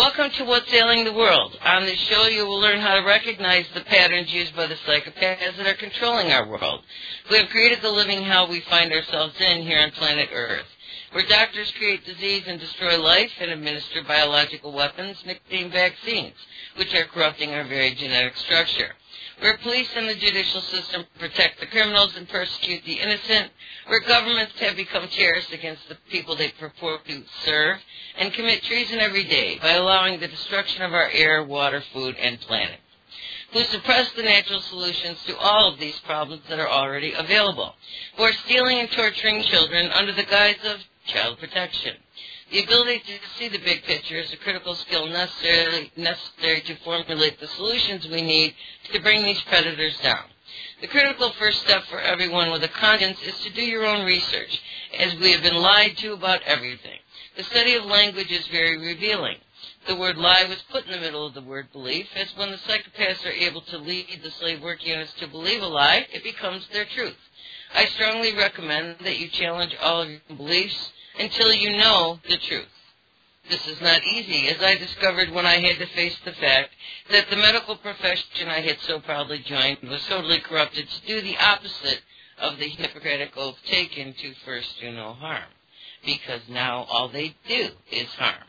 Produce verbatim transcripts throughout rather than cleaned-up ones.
Welcome to What's Ailing the World. On this show, you will learn how to recognize the patterns used by the psychopaths that are controlling our world, who have created the living hell we find ourselves in here on planet Earth, where doctors create disease and destroy life and administer biological weapons nicknamed vaccines, which are corrupting our very genetic structure, where police and the judicial system protect the criminals and persecute the innocent, where governments have become terrorists against the people they purport to serve, and commit treason every day by allowing the destruction of our air, water, food, and planet, who suppress the natural solutions to all of these problems that are already available, who are stealing and torturing children under the guise of child protection. The ability to see the big picture is a critical skill necessary, necessary to formulate the solutions we need to bring these predators down. The critical first step for everyone with a conscience is to do your own research, as we have been lied to about everything. The study of language is very revealing. The word lie was put in the middle of the word belief, as when the psychopaths are able to lead the slave work units to believe a lie, it becomes their truth. I strongly recommend that you challenge all of your beliefs until you know the truth. This is not easy, as I discovered when I had to face the fact that the medical profession I had so proudly joined was totally corrupted to do the opposite of the Hippocratic oath taken to first do no harm, because now all they do is harm.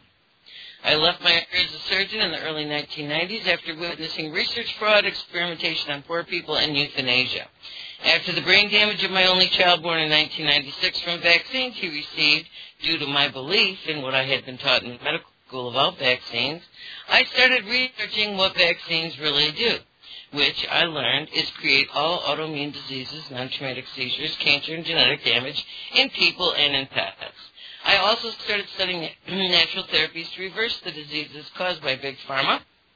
I left my career as a surgeon in the early nineteen nineties after witnessing research fraud, experimentation on poor people, and euthanasia. After the brain damage of my only child born in nineteen ninety-six from vaccines he received due to my belief in what I had been taught in medical school about vaccines, I started researching what vaccines really do, which I learned is create all autoimmune diseases, non-traumatic seizures, cancer, and genetic damage in people and in pets. I also started studying natural therapies to reverse the diseases caused by Big Pharma,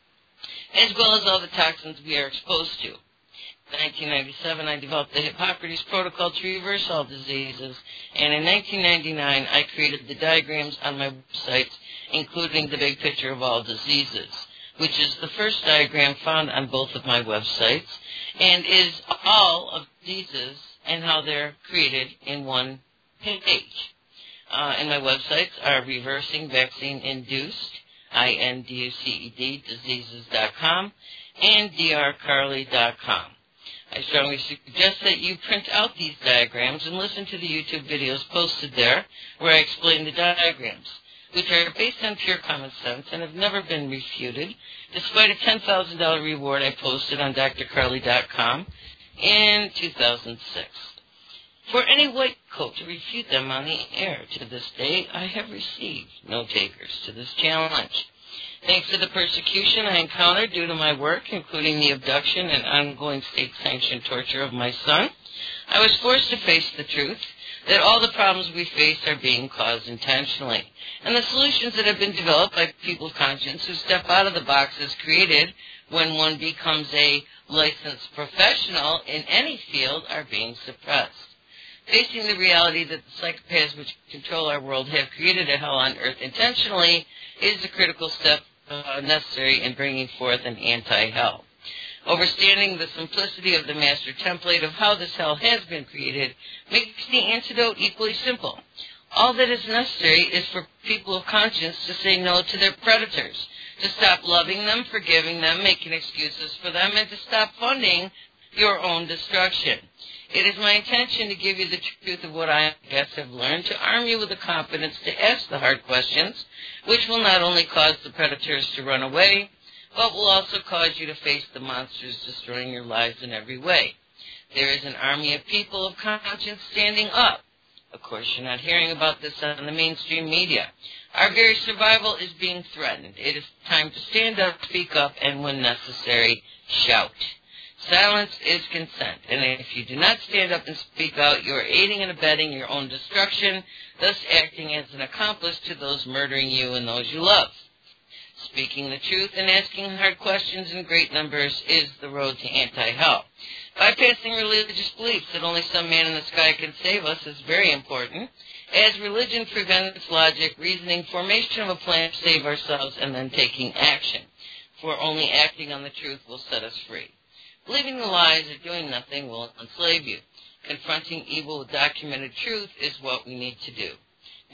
as well as all the toxins we are exposed to. In nineteen ninety-seven, I developed the Hippocrates Protocol to reverse all diseases, and in nineteen ninety-nine, I created the diagrams on my websites, including the big picture of all diseases, which is the first diagram found on both of my websites, and is all of diseases and how they're created in one page. Uh, and my websites are Reversing Vaccine Induced, I N D U C E D, diseases dot com, and D R Carly dot com. I strongly suggest that you print out these diagrams and listen to the YouTube videos posted there, where I explain the diagrams, which are based on pure common sense and have never been refuted, despite a ten thousand dollars reward I posted on D R Carly dot com in two thousand six. For any white coat to refute them on the air. To this day, I have received no takers to this challenge. Thanks to the persecution I encountered due to my work, including the abduction and ongoing state-sanctioned torture of my son, I was forced to face the truth that all the problems we face are being caused intentionally, and the solutions that have been developed by people of conscience who step out of the boxes created when one becomes a licensed professional in any field are being suppressed. Facing the reality that the psychopaths which control our world have created a hell on earth intentionally is a critical step uh, necessary in bringing forth an anti-hell. Overstanding the simplicity of the master template of how this hell has been created makes the antidote equally simple. All that is necessary is for people of conscience to say no to their predators, to stop loving them, forgiving them, making excuses for them, and to stop funding your own destruction. It is my intention to give you the truth of what I guess have learned, to arm you with the confidence to ask the hard questions, which will not only cause the predators to run away, but will also cause you to face the monsters destroying your lives in every way. There is an army of people of conscience standing up. Of course, you're not hearing about this on the mainstream media. Our very survival is being threatened. It is time to stand up, speak up, and when necessary, shout. Silence is consent, and if you do not stand up and speak out, you are aiding and abetting your own destruction, thus acting as an accomplice to those murdering you and those you love. Speaking the truth and asking hard questions in great numbers is the road to anti-hell. Bypassing religious beliefs that only some man in the sky can save us is very important, as religion prevents logic, reasoning, formation of a plan to save ourselves, and then taking action, for only acting on the truth will set us free. Believing the lies or doing nothing will enslave you. Confronting evil with documented truth is what we need to do.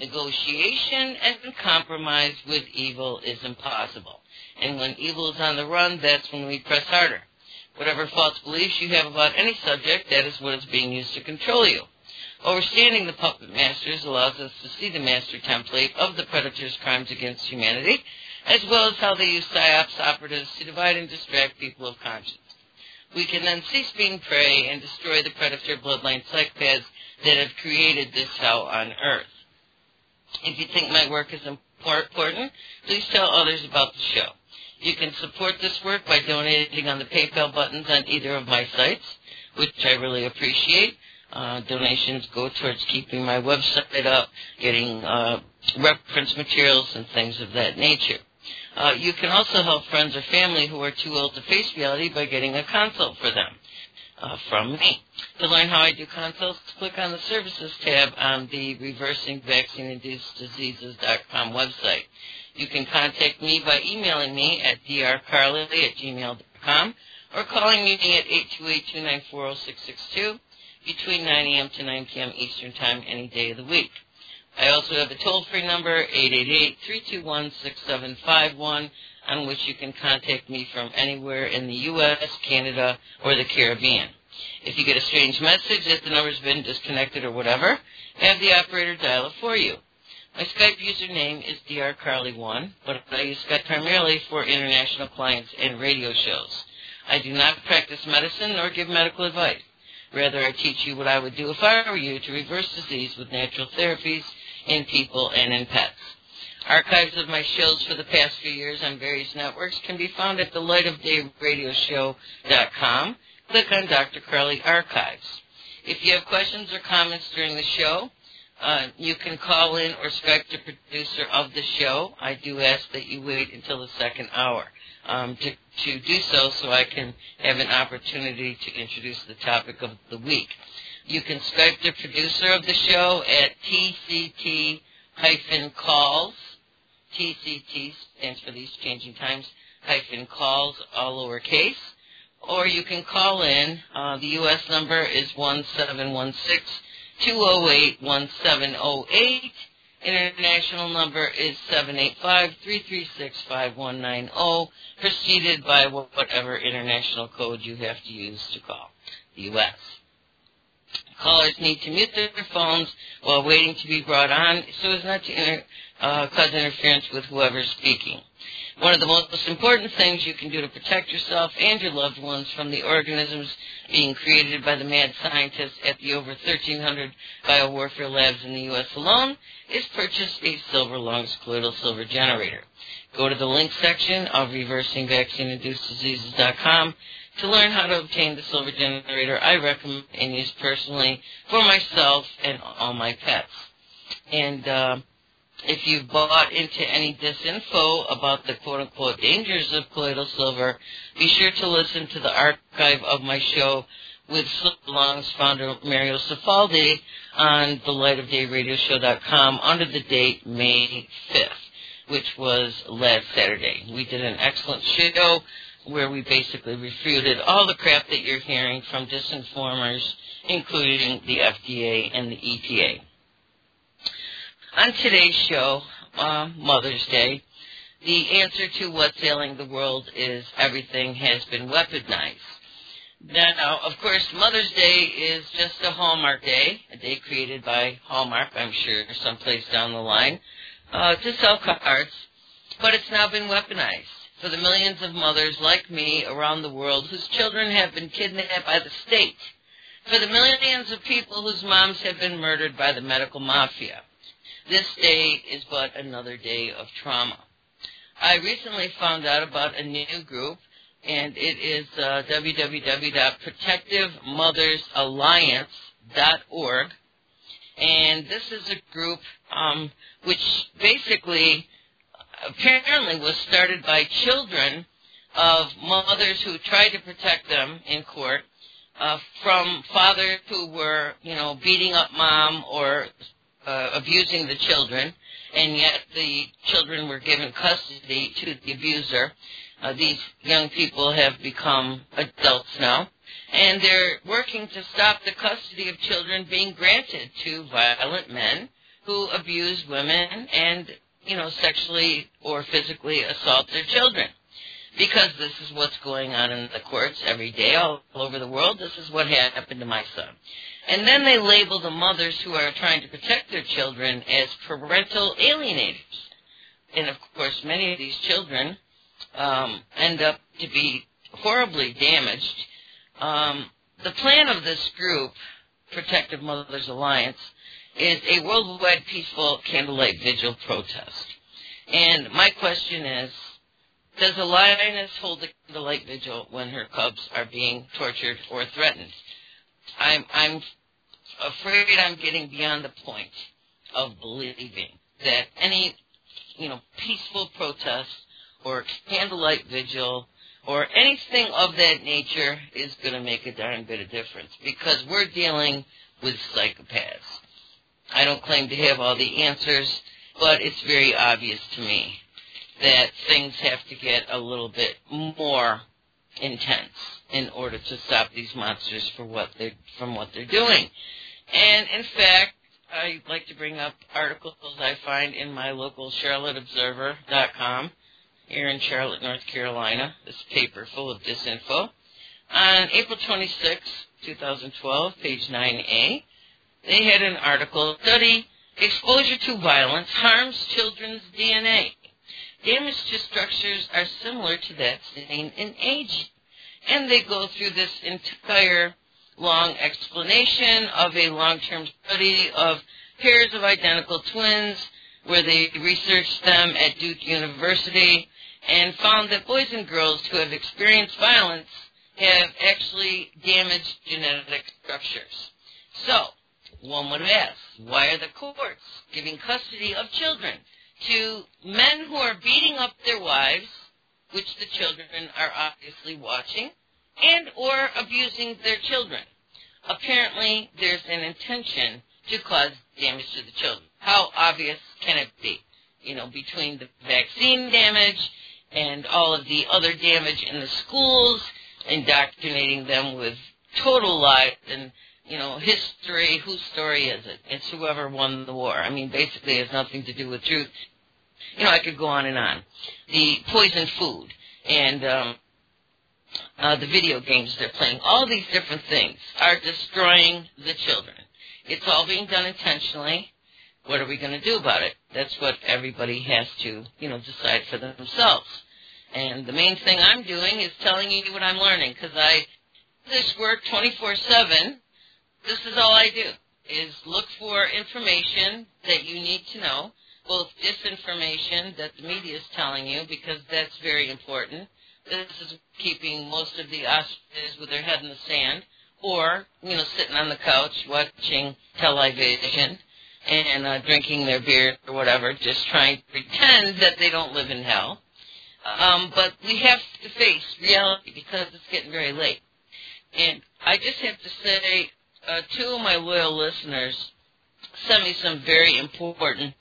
Negotiation and compromise with evil is impossible. And when evil is on the run, that's when we press harder. Whatever false beliefs you have about any subject, that is what is being used to control you. Overstanding the puppet masters allows us to see the master template of the predator's crimes against humanity, as well as how they use psyops operatives to divide and distract people of conscience. We can then cease being prey and destroy the predator bloodline psychopaths that have created this hell on earth. If you think my work is important, please tell others about the show. You can support this work by donating on the PayPal buttons on either of my sites, which I really appreciate. Uh, donations go towards keeping my website up, getting uh, reference materials and things of that nature. Uh, you can also help friends or family who are too old to face reality by getting a consult for them uh, from me. To learn how I do consults, click on the Services tab on the Reversing Vaccine Induced Diseases dot com website. You can contact me by emailing me at d r carly at gmail dot com or calling me at eight two eight, two nine four, zero six six two between nine a.m. to nine p.m. Eastern Time any day of the week. I also have a toll-free number, eight eight eight, three two one, six seven five one, on which you can contact me from anywhere in the U S, Canada, or the Caribbean. If you get a strange message that the number's been disconnected or whatever, have the operator dial it for you. My Skype username is d r carly one, but I use Skype primarily for international clients and radio shows. I do not practice medicine nor give medical advice. Rather, I teach you what I would do if I were you to reverse disease with natural therapies in people and in pets. Archives of my shows for the past few years on various networks can be found at the light of day radio show dot com. Click on Doctor Carly Archives. If you have questions or comments during the show, uh, you can call in or Skype the producer of the show. I do ask that you wait until the second hour um, to, to do so so I can have an opportunity to introduce the topic of the week. You can Skype the producer of the show at T C T calls. T C T stands for these changing times, hyphen calls, all lowercase. Or you can call in. Uh, the U S number is one seven one six, two zero eight, one seven zero eight. International number is seven eight five, three three six, five one nine zero, preceded by whatever international code you have to use to call the U S Callers need to mute their phones while waiting to be brought on so as not to inter- uh, cause interference with whoever's speaking. One of the most important things you can do to protect yourself and your loved ones from the organisms being created by the mad scientists at the over thirteen hundred biowarfare labs in the U S alone is purchase a silver lungs colloidal silver generator. Go to the link section of Reversing Vaccine Induced Diseases dot com to learn how to obtain the silver generator I recommend and use personally for myself and all my pets. And uh, if you've bought into any disinfo about the quote-unquote dangers of colloidal silver, be sure to listen to the archive of my show with Silver Lungs founder Mario Cifaldi on the light of day radio show dot com under the date May fifth, which was last Saturday. We did an excellent show where we basically refuted all the crap that you're hearing from disinformers, including the F D A and the E P A. On today's show, uh, Mother's Day, the answer to what's ailing the world is everything has been weaponized. Now, of course, Mother's Day is just a Hallmark day, a day created by Hallmark, I'm sure, someplace down the line, uh, to sell cards, but it's now been weaponized for the millions of mothers like me around the world whose children have been kidnapped by the state, for the millions of people whose moms have been murdered by the medical mafia. This day is but another day of trauma. I recently found out about a new group, and it is uh, w w w dot protective mothers alliance dot org, and this is a group um, which basically apparently was started by children of mothers who tried to protect them in court uh, from fathers who were, you know, beating up mom or uh, abusing the children, and yet the children were given custody to the abuser. Uh, these young people have become adults now, and they're working to stop the custody of children being granted to violent men who abuse women and, you know, sexually or physically assault their children. Because this is what's going on in the courts every day all over the world. This is what happened to my son. And then they label the mothers who are trying to protect their children as parental alienators. And, of course, many of these children um, end up to be horribly damaged. Um, the plan of this group, Protective Mothers Alliance, is a worldwide peaceful candlelight vigil protest. And my question is, does a lioness hold a candlelight vigil when her cubs are being tortured or threatened? I'm, I'm afraid I'm getting beyond the point of believing that any, you know, peaceful protest or candlelight vigil or anything of that nature is going to make a darn bit of difference, because we're dealing with psychopaths. I don't claim to have all the answers, but it's very obvious to me that things have to get a little bit more intense in order to stop these monsters for what they're, from what they're doing. And, in fact, I like to bring up articles I find in my local Charlotte Observer dot com here in Charlotte, North Carolina, this paper full of disinfo. On April twenty-sixth, twenty twelve, page nine A, they had an article, Study, Exposure to Violence Harms Children's D N A. Damage to structures are similar to that seen in aging. And they go through this entire long explanation of a long-term study of pairs of identical twins where they researched them at Duke University and found that boys and girls who have experienced violence have actually damaged genetic structures. So, one would ask, why are the courts giving custody of children to men who are beating up their wives, which the children are obviously watching, and or abusing their children? Apparently, there's an intention to cause damage to the children. How obvious can it be? You know, between the vaccine damage and all of the other damage in the schools, indoctrinating them with total lies and, you know, history. Whose story is it? It's whoever won the war. I mean, basically it has nothing to do with truth. You know, I could go on and on. The poison food and um, uh, the video games they're playing, all these different things are destroying the children. It's all being done intentionally. What are we going to do about it? That's what everybody has to, you know, decide for themselves. And the main thing I'm doing is telling you what I'm learning, because I do this work twenty-four seven. This is all I do, is look for information that you need to know, both disinformation that the media is telling you, because that's very important. This is keeping most of the ostriches with their head in the sand, or, you know, sitting on the couch watching television and uh, drinking their beer or whatever, just trying to pretend that they don't live in hell. Um, but we have to face reality because it's getting very late. And I just have to say, uh, two of my loyal listeners sent me some very important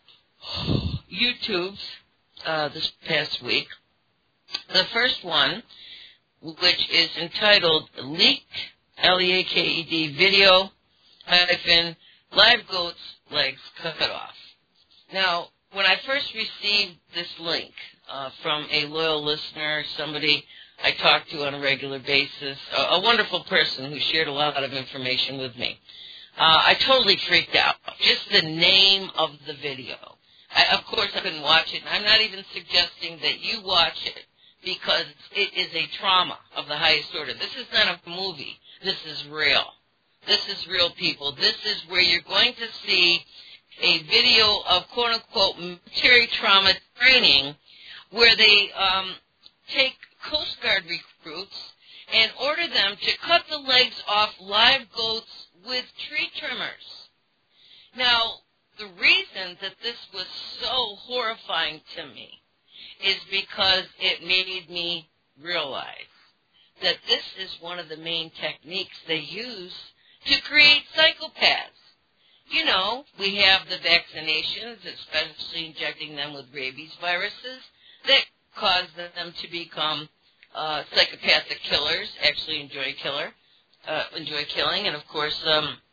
YouTubes uh, this past week. The first one, which is entitled Leaked, L E A K E D, Video, hyphen, Live Goats Legs Cut Off. Now, when I first received this link uh, from a loyal listener, somebody I talk to on a regular basis, a, a wonderful person who shared a lot of information with me, uh, I totally freaked out. Just the name of the video. I, of course, I couldn't watch it. I'm not even suggesting that you watch it because it is a trauma of the highest order. This is not a movie. This is real. This is real, people. This is where you're going to see a video of quote-unquote military trauma training where they um, take Coast Guard recruits and order them to cut the legs off live goats with tree trimmers. Now, the reason that this was so horrifying to me is because it made me realize that this is one of the main techniques they use to create psychopaths. You know, we have the vaccinations, especially injecting them with rabies viruses, that cause them to become uh, psychopathic killers, actually enjoy killer, uh, enjoy killing, and of course, um,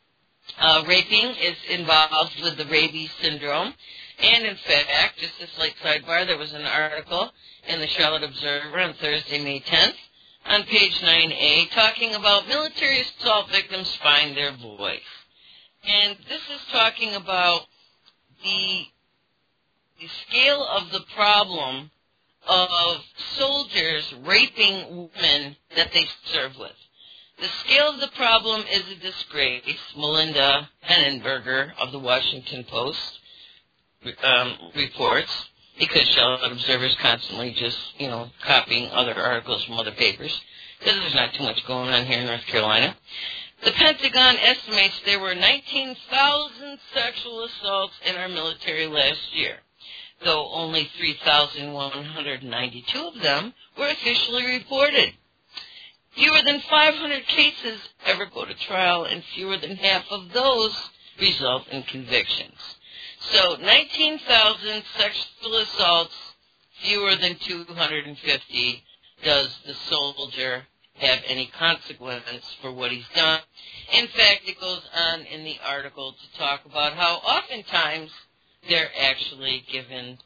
Uh, raping is involved with the rabies syndrome. And in fact, just a slight sidebar, there was an article in the Charlotte Observer on Thursday, May tenth, on page nine A, talking about military assault victims find their voice. And this is talking about the, the scale of the problem of soldiers raping women that they serve with. The scale of the problem is a disgrace. Melinda Hennenberger of the Washington Post um, reports, because Charlotte Observer is constantly just, you know, copying other articles from other papers, because there's not too much going on here in North Carolina. The Pentagon estimates there were nineteen thousand sexual assaults in our military last year, though only three thousand one hundred ninety-two of them were officially reported. Fewer than five hundred cases ever go to trial, and fewer than half of those result in convictions. So nineteen thousand sexual assaults, fewer than two hundred fifty. Does the soldier have any consequence for what he's done? In fact, it goes on in the article to talk about how oftentimes they're actually given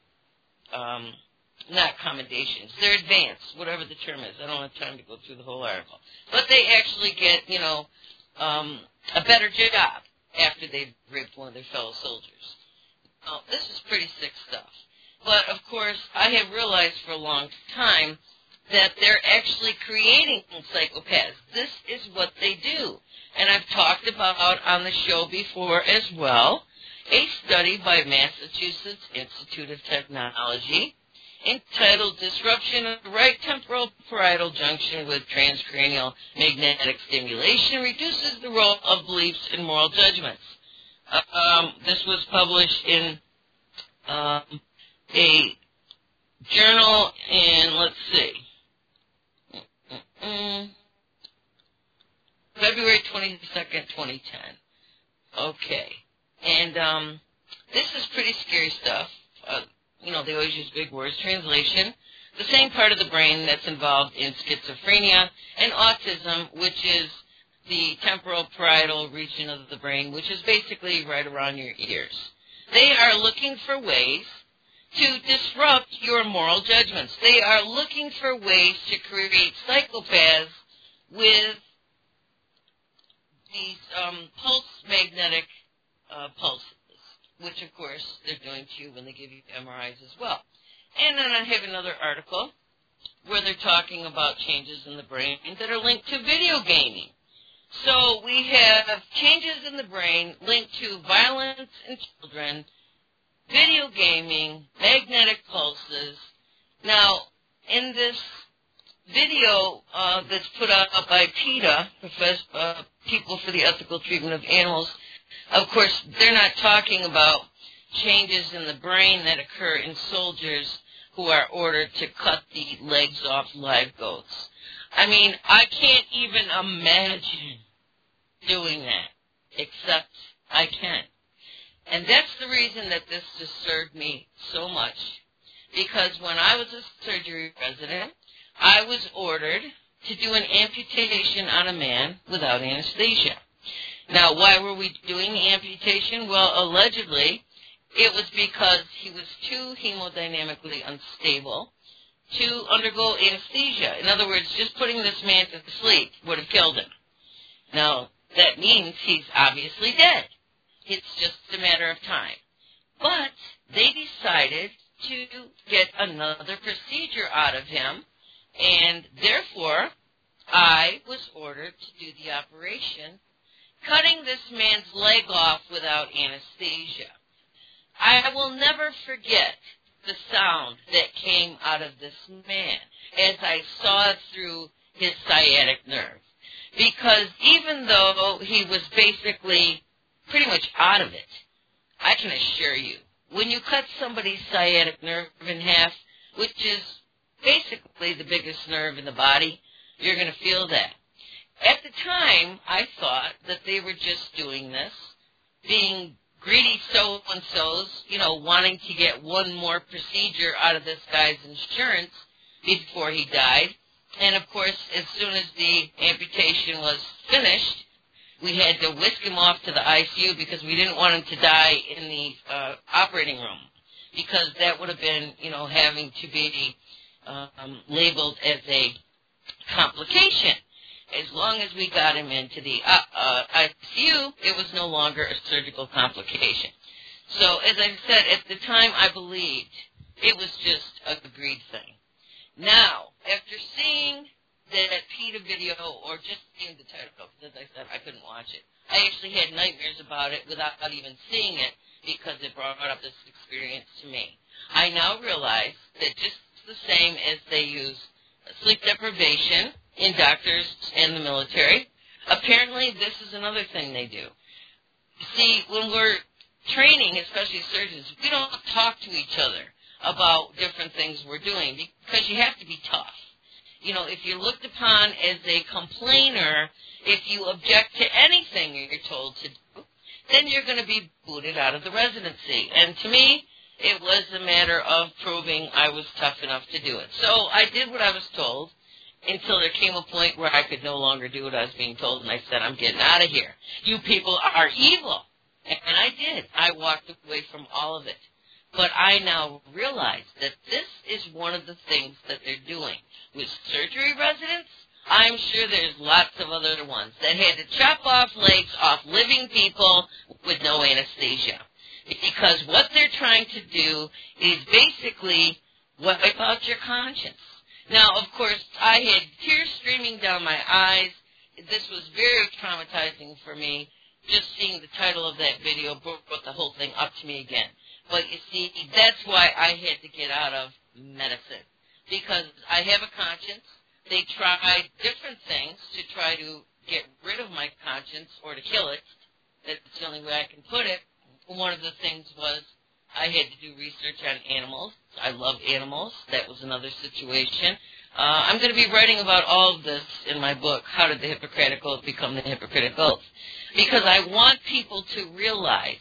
um, not commendations, they're advanced, whatever the term is. I don't have time to go through the whole article. But they actually get, you know, um, a better job after they've raped one of their fellow soldiers. Now, this is pretty sick stuff. But, of course, I have realized for a long time that they're actually creating psychopaths. This is what they do. And I've talked about on the show before as well a study by Massachusetts Institute of Technology entitled Disruption of the Right Temporal Parietal Junction with Transcranial Magnetic Stimulation Reduces the Role of Beliefs in Moral Judgments. Um, this was published in um, a journal in, let's see, mm-mm, February twenty-second, twenty ten. Okay. And um, this is pretty scary stuff. Uh, you know, they always use big words. Translation, the same part of the brain that's involved in schizophrenia and autism, which is the temporal parietal region of the brain, which is basically right around your ears. They are looking for ways to disrupt your moral judgments. They are looking for ways to create psychopaths with these um, pulse magnetic uh, pulses, which, of course, they're doing to you when they give you M R Is as well. And then I have another article where they're talking about changes in the brain that are linked to video gaming. So we have changes in the brain linked to violence in children, video gaming, magnetic pulses. Now, in this video uh, that's put out by PETA, Professor, uh, People for the Ethical Treatment of Animals, of course, they're not talking about changes in the brain that occur in soldiers who are ordered to cut the legs off live goats. I mean, I can't even imagine doing that, except I can. And that's the reason that this disturbed me so much, because when I was a surgery resident, I was ordered to do an amputation on a man without anesthesia. Now, why were we doing the amputation? Well, allegedly, it was because he was too hemodynamically unstable to undergo anesthesia. In other words, just putting this man to sleep would have killed him. Now, that means he's obviously dead. It's just a matter of time. But they decided to get another procedure out of him, and therefore, I was ordered to do the operation, cutting this man's leg off without anesthesia. I will never forget the sound that came out of this man as I saw through his sciatic nerve. Because even though he was basically pretty much out of it, I can assure you, when you cut somebody's sciatic nerve in half, which is basically the biggest nerve in the body, you're going to feel that. At the time, I thought that they were just doing this, being greedy so-and-sos, you know, wanting to get one more procedure out of this guy's insurance before he died. And, of course, as soon as the amputation was finished, We had to whisk him off to the I C U because we didn't want him to die in the uh, operating room, because that would have been, you know, having to be um, labeled as a complication. As long as we got him into the uh, uh, I C U, it was no longer a surgical complication. So, as I said, at the time I believed it was just a greed thing. Now, after seeing that PETA video, or just seeing the title, because as I said, I couldn't watch it, I actually had nightmares about it without even seeing it because it brought up this experience to me. I now realize that just the same as they use sleep deprivation in doctors and the military, apparently this is another thing they do. See, when we're training, especially surgeons, we don't talk to each other about different things we're doing because you have to be tough. You know, if you're looked upon as a complainer, if you object to anything you're told to do, then you're going to be booted out of the residency. And to me, it was a matter of proving I was tough enough to do it. So I did what I was told until there came a point where I could no longer do what I was being told, and I said, I'm getting out of here. You people are evil. And I did. I walked away from all of it. But I now realize that this is one of the things that they're doing. With surgery residents, I'm sure there's lots of other ones that had to chop off legs off living people with no anesthesia. Because what they're trying to do is basically wipe out your conscience. Now, of course, I had tears streaming down my eyes. This was very traumatizing for me. Just seeing the title of that video brought the whole thing up to me again. But you see, that's why I had to get out of medicine. Because I have a conscience. They tried different things to try to get rid of my conscience or to kill it. That's the only way I can put it. One of the things was I had to do research on animals. I love animals. That was another situation. Uh, I'm going to be writing about all of this in my book, How Did the Hippocratic Oath Become the Hippocratic Oath? Because I want people to realize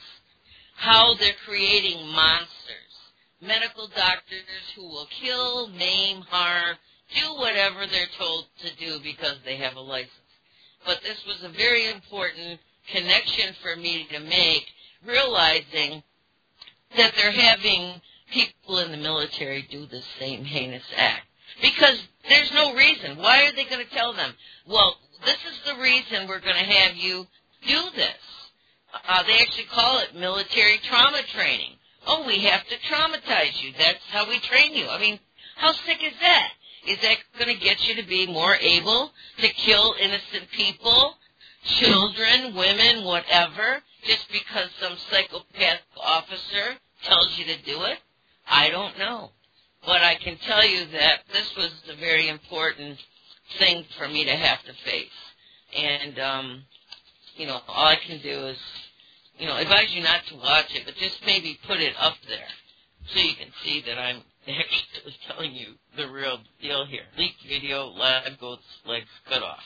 how they're creating monsters. Medical doctors who will kill, maim, harm, do whatever they're told to do because they have a license. But this was a very important connection for me to make, realizing that they're having people in the military do the same heinous act. Because there's no reason. Why are they going to tell them, well, this is the reason we're going to have you do this? Uh, they actually call it military trauma training. Oh, we have to traumatize you. That's how we train you. I mean, how sick is that? Is that going to get you to be more able to kill innocent people, children, women, whatever, just because some psychopath officer tells you to do it? I don't know. But I can tell you that this was a very important thing for me to have to face. And, um, you know, all I can do is, you know, advise you not to watch it, but just maybe put it up there so you can see that I'm actually telling you the real deal here. Leaked video, live goat's legs cut off.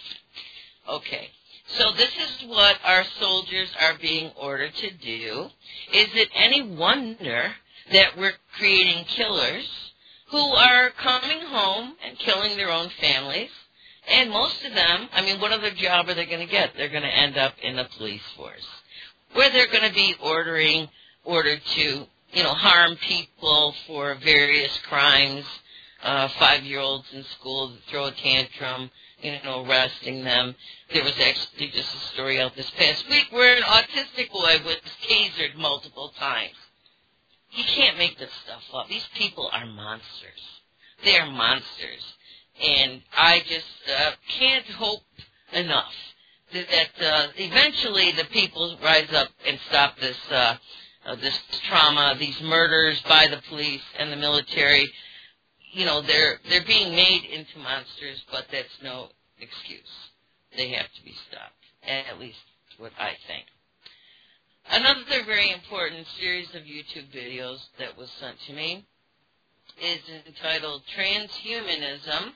Okay. So this is what our soldiers are being ordered to do. Is it any wonder that we're creating killers who are coming home and killing their own families? And most of them, I mean, what other job are they going to get? They're going to end up in the police force, where they're going to be ordering, ordered to, you know, harm people for various crimes, uh, five-year-olds in school that throw a tantrum, you know, arresting them. There was actually just a story out this past week where an autistic boy was tasered multiple times. You can't make this stuff up. These people are monsters. They are monsters. And I just uh, can't hope enough that, that uh, eventually the people rise up and stop this uh, uh, this trauma, these murders by the police and the military. You know, they're they're being made into monsters, but that's no excuse. They have to be stopped, at least what I think. Another very important series of YouTube videos that was sent to me is entitled Transhumanism,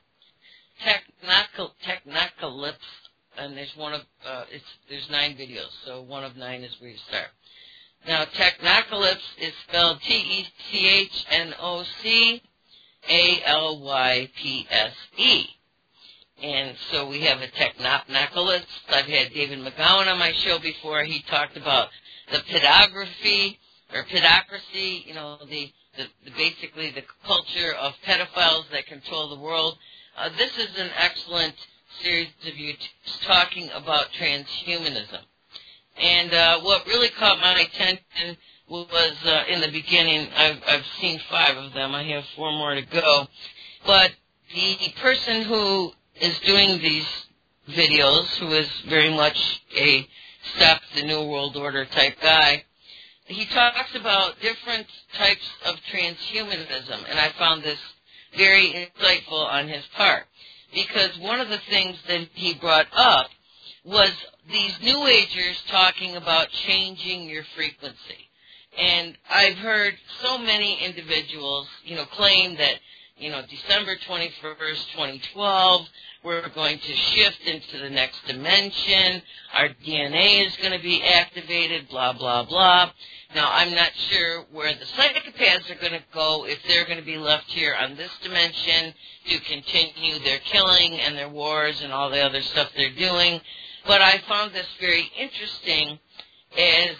Technocalypse, and there's one of uh, it's there's nine videos, so one of nine is where you start. Now, Technocalypse is spelled T E C H N O C A L Y P S E. And so we have a technoculist. I've had David McGowan on my show before. He talked about the pedography or pedocracy, you know, the, the, the basically the culture of pedophiles that control the world. Uh, this is an excellent series of you talking about transhumanism. And uh, what really caught my attention was uh, in the beginning, I've, I've seen five of them. I have four more to go. But the person who is doing these videos, who is very much a stop the New World Order type guy, he talks about different types of transhumanism, and I found this very insightful on his part, because one of the things that he brought up was these New Agers talking about changing your frequency. And I've heard so many individuals, you know, claim that, you know, December twenty-first, twenty twelve, we're going to shift into the next dimension, our D N A is going to be activated, blah, blah, blah. Now, I'm not sure where the psychopaths are going to go, if they're going to be left here on this dimension to continue their killing and their wars and all the other stuff they're doing. But I found this very interesting as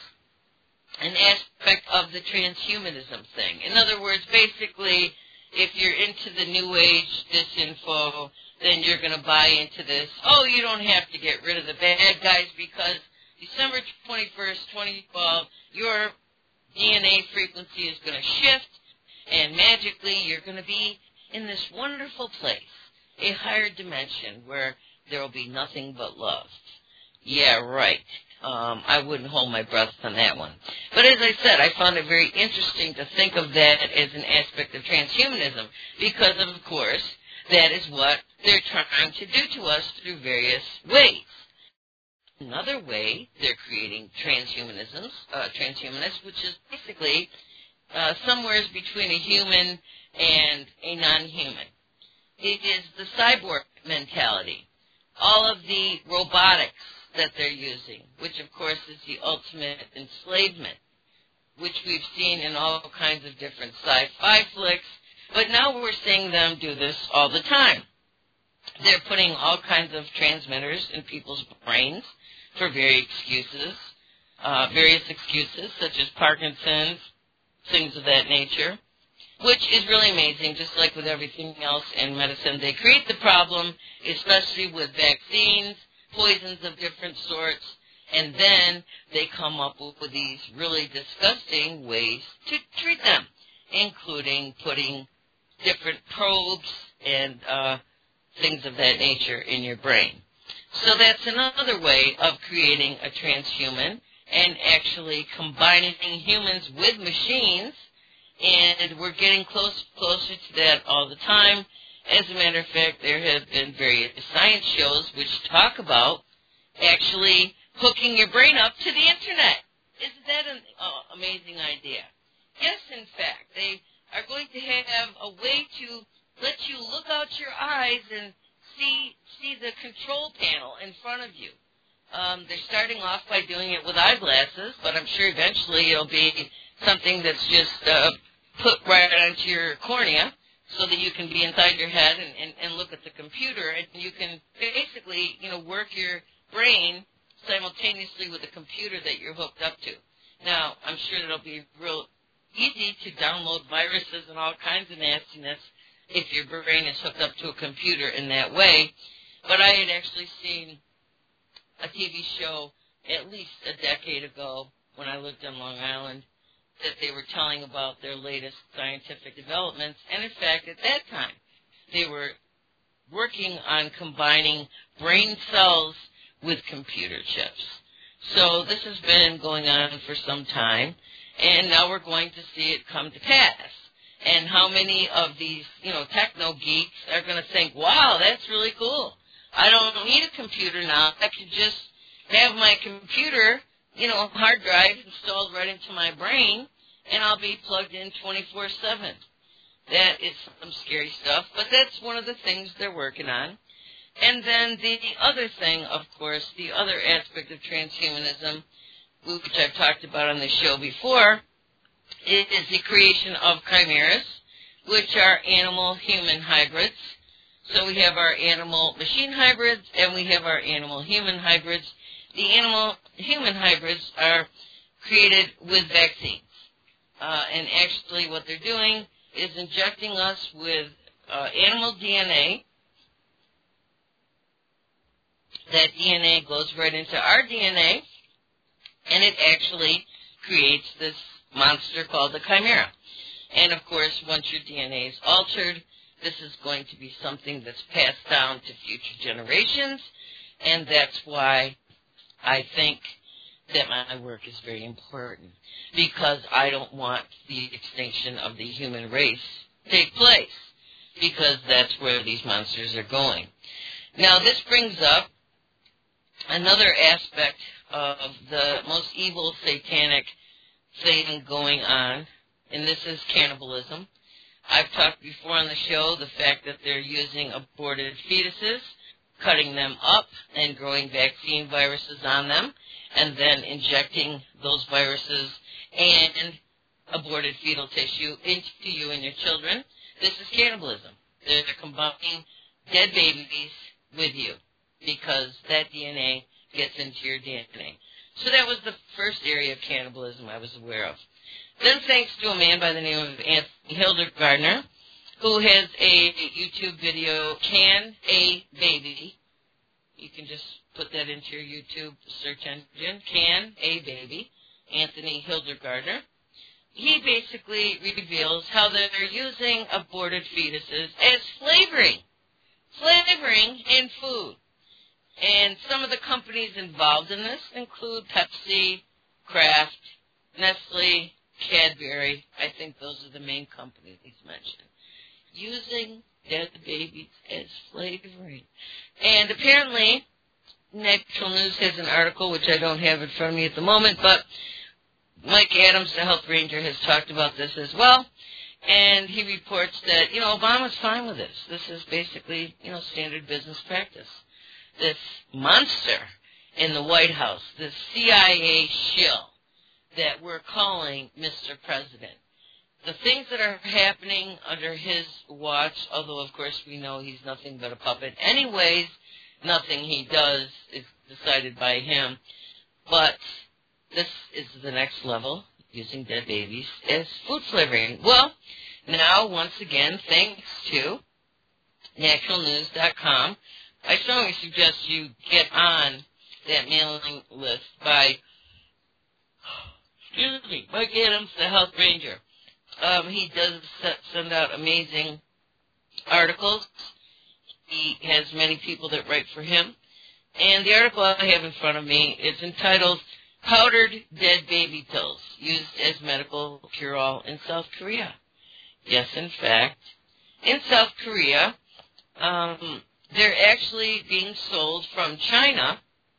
an aspect of the transhumanism thing. In other words, basically, if you're into the New Age disinfo, then you're going to buy into this, oh, you don't have to get rid of the bad guys because December twenty-first, twenty twelve, your D N A frequency is going to shift, and magically you're going to be in this wonderful place, a higher dimension where there will be nothing but love. Yeah, right. Um, I wouldn't hold my breath on that one. But as I said, I found it very interesting to think of that as an aspect of transhumanism because, of course, that is what they're trying to do to us through various ways. Another way they're creating transhumanisms, uh, transhumanists, which is basically uh, somewhere between a human and a non-human. It is the cyborg mentality. All of the robotics that they're using, which of course is the ultimate enslavement, which we've seen in all kinds of different sci-fi flicks, but now we're seeing them do this all the time. They're putting all kinds of transmitters in people's brains for various excuses, uh, various excuses such as Parkinson's, things of that nature, which is really amazing, just like with everything else in medicine. They create the problem, especially with vaccines, poisons of different sorts, and then they come up with these really disgusting ways to treat them, including putting different probes and uh, things of that nature in your brain. So that's another way of creating a transhuman and actually combining humans with machines, and we're getting close, closer to that all the time. As a matter of fact, there have been various science shows which talk about actually hooking your brain up to the Internet. Isn't that an oh, amazing idea? Yes, in fact, they are going to have a way to let you look out your eyes and see see the control panel in front of you. Um, they're starting off by doing it with eyeglasses, but I'm sure eventually it'll be something that's just uh, put right onto your cornea, so that you can be inside your head and, and, and look at the computer, and you can basically, you know, work your brain simultaneously with the computer that you're hooked up to. Now, I'm sure it'll be real easy to download viruses and all kinds of nastiness if your brain is hooked up to a computer in that way. But I had actually seen a T V show at least a decade ago when I lived on Long Island that they were telling about their latest scientific developments. And in fact, at that time, they were working on combining brain cells with computer chips. So this has been going on for some time, and now we're going to see it come to pass. And how many of these, you know, techno geeks are going to think, wow, that's really cool. I don't need a computer now. I could just have my computer, you know, hard drive installed right into my brain, and I'll be plugged in twenty-four seven. That is some scary stuff, but that's one of the things they're working on. And then the other thing, of course, the other aspect of transhumanism, which I've talked about on the show before, is the creation of chimeras, which are animal-human hybrids. So we have our animal-machine hybrids, and we have our animal-human hybrids. The animal-human hybrids are created with vaccines. Uh, and actually what they're doing is injecting us with uh, animal D N A. That D N A goes right into our D N A, and it actually creates this monster called the chimera. And, of course, once your D N A is altered, this is going to be something that's passed down to future generations, and that's why I think that my work is very important, because I don't want the extinction of the human race to take place, because that's where these monsters are going. Now, this brings up another aspect of the most evil satanic thing going on, and this is cannibalism. I've talked before on the show the fact that they're using aborted fetuses, cutting them up and growing vaccine viruses on them, and then injecting those viruses and aborted fetal tissue into you and your children. This is cannibalism. They're combining dead babies with you because that D N A gets into your D N A. So that was the first area of cannibalism I was aware of. Then, thanks to a man by the name of Anthony Hildegardner, who has a YouTube video, Can a Baby? You can just put that into your YouTube search engine, Can a Baby? Anthony Hildegardner. He basically reveals how they're using aborted fetuses as flavoring, flavoring in food. And some of the companies involved in this include Pepsi, Kraft, Nestle, Cadbury. I think those are the main companies he's mentioned. Using dead babies as flavoring. And apparently, Natural News has an article, which I don't have in front of me at the moment, but Mike Adams, the health ranger, has talked about this as well. And he reports that, you know, Obama's fine with this. This is basically, you know, standard business practice. This monster in the White House, this C I A shill that we're calling Mister President. The things that are happening under his watch, although of course we know he's nothing but a puppet anyways, nothing he does is decided by him, but this is the next level, using dead babies as food flavoring. Well, now once again, thanks to natural news dot com, I strongly suggest you get on that mailing list by, excuse me, Mike Adams, the health ranger. Um, he does set, send out amazing articles. He has many people that write for him. And the article I have in front of me is entitled Powdered Dead Baby Pills Used as Medical Cure-All in South Korea. Yes, in fact, in South Korea, um, they're actually being sold from China,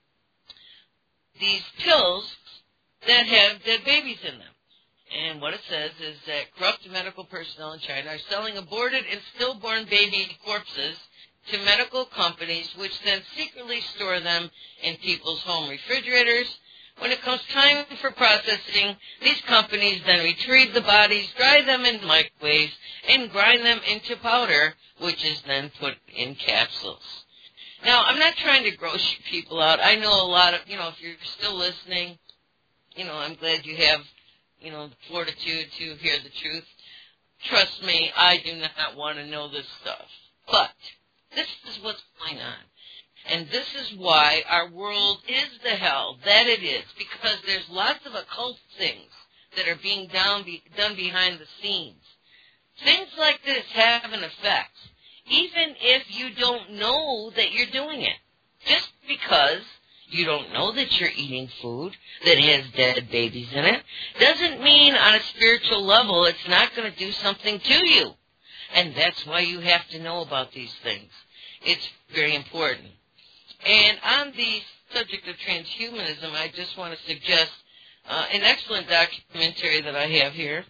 these pills that have dead babies in them. And what it says is that corrupt medical personnel in China are selling aborted and stillborn baby corpses to medical companies, which then secretly store them in people's home refrigerators. When it comes time for processing, these companies then retrieve the bodies, dry them in microwaves, and grind them into powder, which is then put in capsules. Now, I'm not trying to gross you people out. I know a lot of, you know, if you're still listening, you know, I'm glad you have, you know, the fortitude to hear the truth. Trust me, I do not want to know this stuff. But this is what's going on. And this is why our world is the hell that it is, because there's lots of occult things that are being down be, done behind the scenes. Things like this have an effect, even if you don't know that you're doing it. Just because you don't know that you're eating food that has dead babies in it doesn't mean on a spiritual level it's not going to do something to you. And that's why you have to know about these things. It's very important. And on the subject of transhumanism, I just want to suggest uh, an excellent documentary that I have here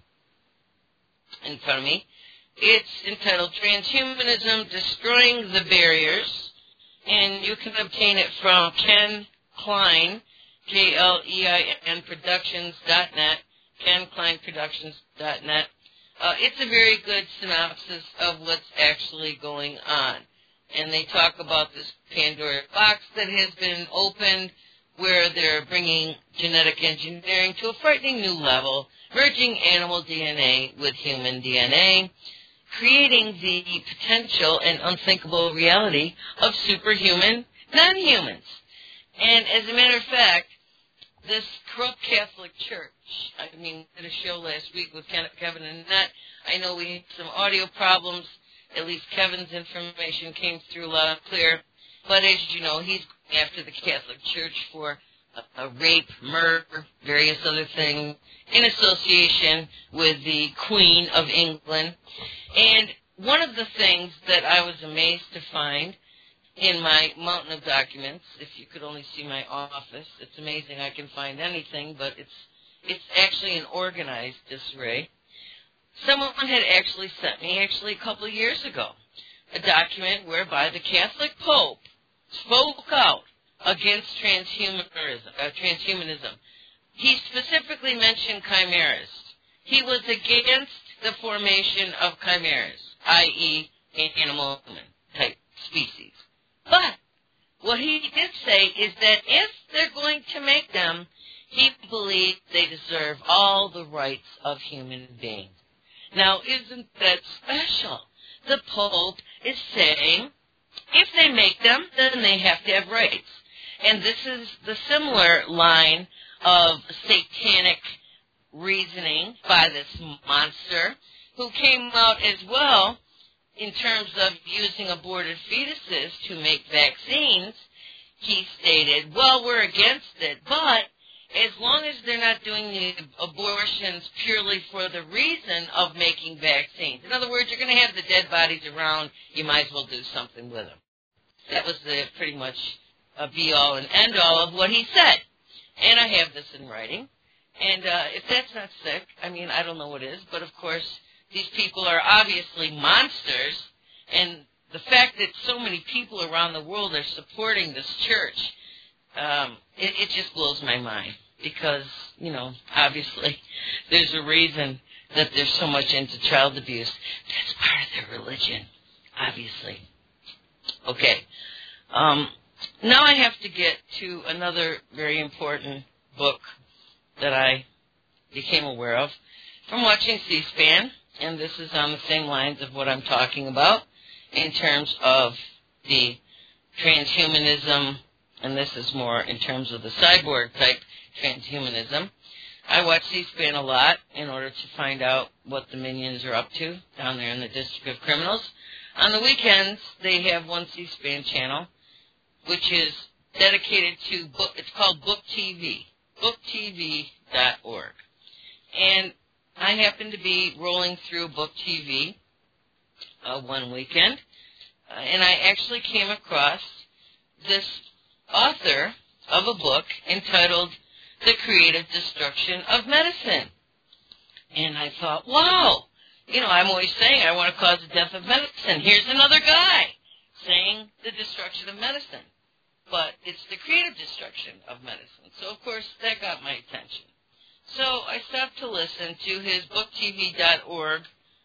in front of me. It's entitled Transhumanism, Destroying the Barriers, and you can obtain it from Ken Klein, K L E I N Productions dot net, Ken Klein Productions dot net. Uh, it's a very good synopsis of what's actually going on. And they talk about this Pandora box that has been opened where they're bringing genetic engineering to a frightening new level, merging animal D N A with human D N A, creating the potential and unthinkable reality of superhuman non-humans. And as a matter of fact, this corrupt Catholic Church, I mean, we did a show last week with Kevin and Annette. I know we had some audio problems. At least Kevin's information came through loud and clear. But as you know, he's going after the Catholic Church for a, a rape, murder, various other things in association with the Queen of England. And one of the things that I was amazed to find in my mountain of documents, if you could only see my office, it's amazing I can find anything, but it's it's actually an organized disarray. Someone had actually sent me, actually a couple of years ago, a document whereby the Catholic Pope spoke out against transhumanism. Uh, transhumanism. He specifically mentioned chimeras. He was against the formation of chimeras, that is animal-human type species. But what he did say is that if they're going to make them, he believes they deserve all the rights of human beings. Now, isn't that special? The Pope is saying, if they make them, then they have to have rights. And this is the similar line of satanic reasoning by this monster, who came out as well in terms of using aborted fetuses to make vaccines. He stated, well, we're against it, but as long as they're not doing the abortions purely for the reason of making vaccines. In other words, you're going to have the dead bodies around, you might as well do something with them. That was the pretty much a be-all and end-all of what he said. And I have this in writing. And uh, if that's not sick, I mean, I don't know what is, but of course, these people are obviously monsters, and the fact that so many people around the world are supporting this church, um, it, it just blows my mind. Because, you know, obviously, there's a reason that they're so much into child abuse. That's part of their religion, obviously. Okay. Um, now I have to get to another very important book that I became aware of from watching C-SPAN, and this is on the same lines of what I'm talking about in terms of the transhumanism, and this is more in terms of the cyborg type transhumanism. I watch C-SPAN a lot in order to find out what the minions are up to down there in the District of Criminals. On the weekends, they have one C-SPAN channel, which is dedicated to book. It's called Book T V, book T V dot org. And I happened to be rolling through Book T V uh, one weekend, uh, and I actually came across this author of a book entitled The Creative Destruction of Medicine. And I thought, wow, you know, I'm always saying I want to cause the death of medicine. Here's another guy saying the destruction of medicine. But it's the creative destruction of medicine. So, of course, that got my attention. So I stopped to listen to his book T V dot org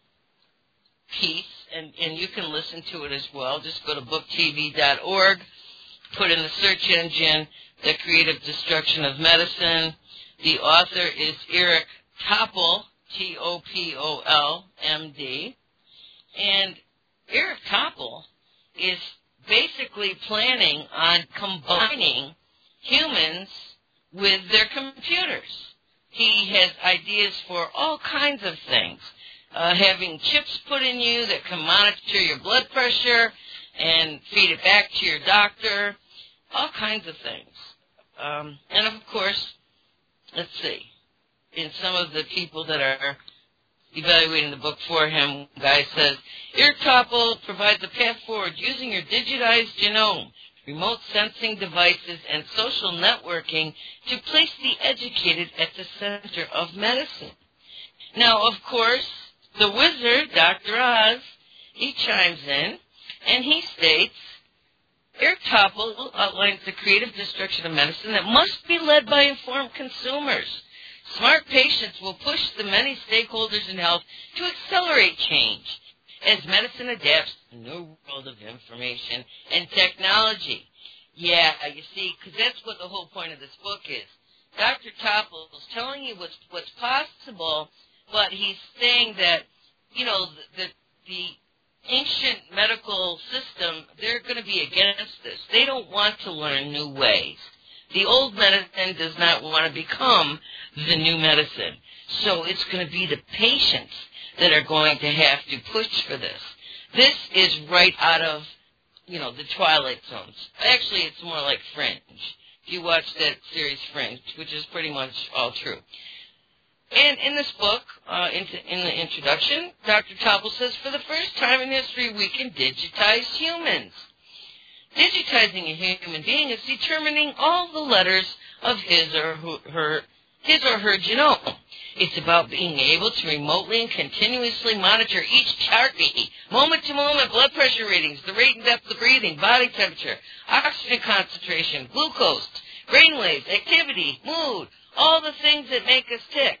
piece, and, and you can listen to it as well. Just go to book T V dot org, put in the search engine, The Creative Destruction of Medicine. The author is Eric Topol, T O P O L, M D. And Eric Topol is basically planning on combining humans with their computers. He has ideas for all kinds of things, uh, having chips put in you that can monitor your blood pressure and feed it back to your doctor, all kinds of things. Um, and, of course, let's see, in some of the people that are evaluating the book for him, the guy says, Eric Topol provides a path forward using your digitized genome, remote sensing devices, and social networking to place the educated at the center of medicine. Now, of course, the wizard, Doctor Oz, he chimes in, and he states, Eric Topol outlines the creative destruction of medicine that must be led by informed consumers. Smart patients will push the many stakeholders in health to accelerate change as medicine adapts to the new world of information and technology. Yeah, you see, because that's what the whole point of this book is. Doctor Topple's telling you what's, what's possible, but he's saying that, you know, the, the, the ancient medical system, they're going to be against this. They don't want to learn new ways. The old medicine does not want to become the new medicine. So it's going to be the patients that are going to have to push for this. This is right out of, you know, the Twilight Zones. Actually, it's more like Fringe. If you watch that series Fringe, which is pretty much all true. And in this book, uh, in, in the introduction, Doctor Topple says, for the first time in history, we can digitize humans. Digitizing a human being is determining all the letters of his or her, his or her genome. It's about being able to remotely and continuously monitor each heartbeat, moment-to-moment blood pressure readings, the rate and depth of breathing, body temperature, oxygen concentration, glucose, brainwaves, activity, mood, all the things that make us tick.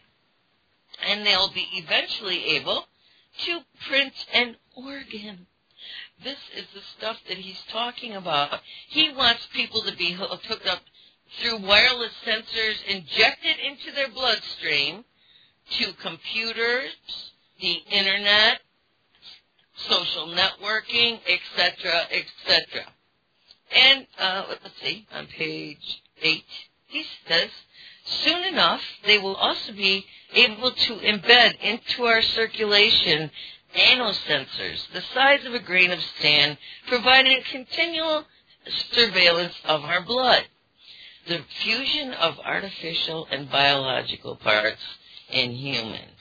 And they'll be eventually able to print an organ. This is the stuff that he's talking about. He wants people to be hooked up through wireless sensors injected into their bloodstream to computers, the internet, social networking, et cetera, et cetera. And uh, let's see, on page eight, he says, soon enough, they will also be able to embed into our circulation nanosensors the size of a grain of sand, providing continual surveillance of our blood. The fusion of artificial and biological parts in humans.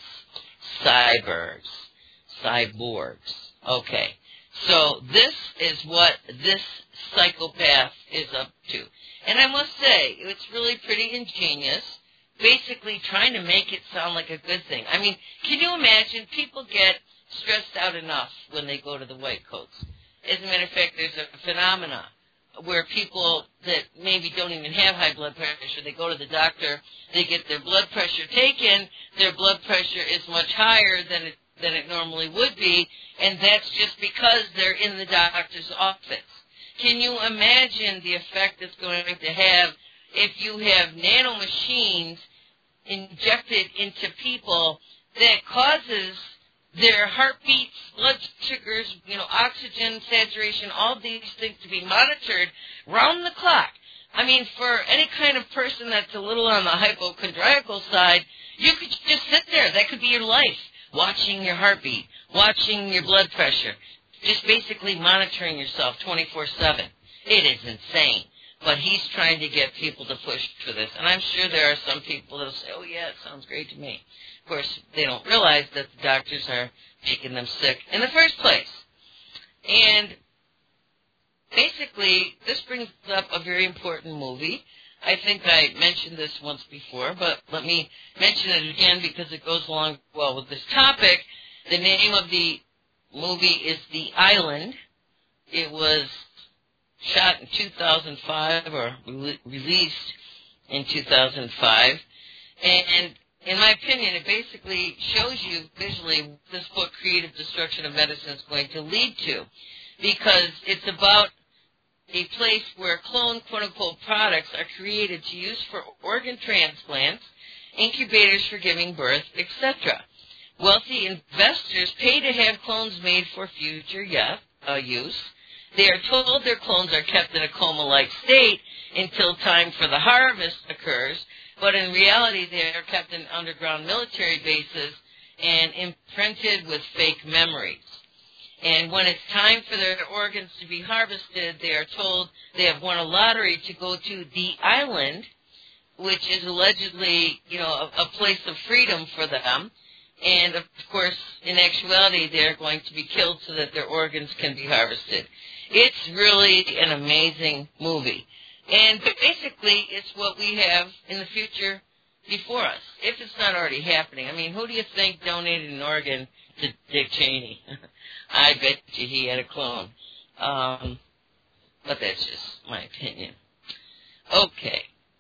Cyborgs. Cyborgs. Okay. So this is what this psychopath is up to. And I must say, it's really pretty ingenious, basically trying to make it sound like a good thing. I mean, can you imagine people get stressed out enough when they go to the white coats? As a matter of fact, there's a phenomena where people that maybe don't even have high blood pressure, they go to the doctor, they get their blood pressure taken, their blood pressure is much higher than it, than it normally would be, and that's just because they're in the doctor's office. Can you imagine the effect it's going to have if you have nanomachines injected into people that causes their heartbeats, blood sugars, you know, oxygen saturation, all these things to be monitored round the clock? I mean, for any kind of person that's a little on the hypochondriacal side, you could just sit there. That could be your life, watching your heartbeat, watching your blood pressure, just basically monitoring yourself twenty-four seven. It is insane. But he's trying to get people to push for this. And I'm sure there are some people that will say, oh, yeah, it sounds great to me. Of course, they don't realize that the doctors are making them sick in the first place. And basically, this brings up a very important movie. I think I mentioned this once before, but let me mention it again because it goes along well with this topic. The name of the movie is The Island. It was shot in two thousand five or re- released in two thousand five. And in my opinion, it basically shows you visually what this book, Creative Destruction of Medicine, is going to lead to. Because it's about a place where clone, quote-unquote, products are created to use for organ transplants, incubators for giving birth, et cetera. Wealthy investors pay to have clones made for future yeah, uh, use. They are told their clones are kept in a coma-like state until time for the harvest occurs, but in reality they are kept in underground military bases and imprinted with fake memories. And when it's time for their organs to be harvested, they are told they have won a lottery to go to the island, which is allegedly, you know, a, a place of freedom for them. And, of course, in actuality, they're going to be killed so that their organs can be harvested. It's really an amazing movie. And basically, it's what we have in the future before us, if it's not already happening. I mean, who do you think donated an organ to Dick Cheney? I bet you he had a clone. Um, but that's just my opinion. Okay.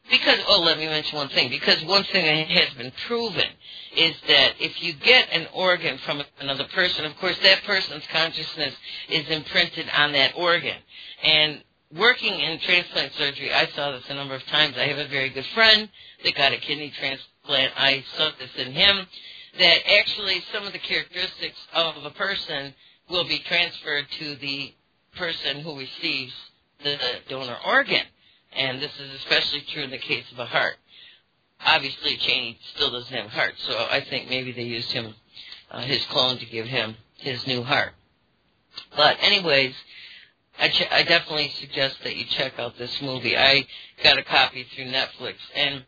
Because, oh, let me mention one thing. Because one thing that has been proven is that if you get an organ from another person, of course, that person's consciousness is imprinted on that organ. And working in transplant surgery, I saw this a number of times. I have a very good friend that got a kidney transplant. I saw this in him, that actually some of the characteristics of a person will be transferred to the person who receives the donor organ. And this is especially true in the case of a heart. Obviously, Cheney still doesn't have a heart, so I think maybe they used him, uh, his clone, to give him his new heart. But anyways, I, ch- I definitely suggest that you check out this movie. I got a copy through Netflix, and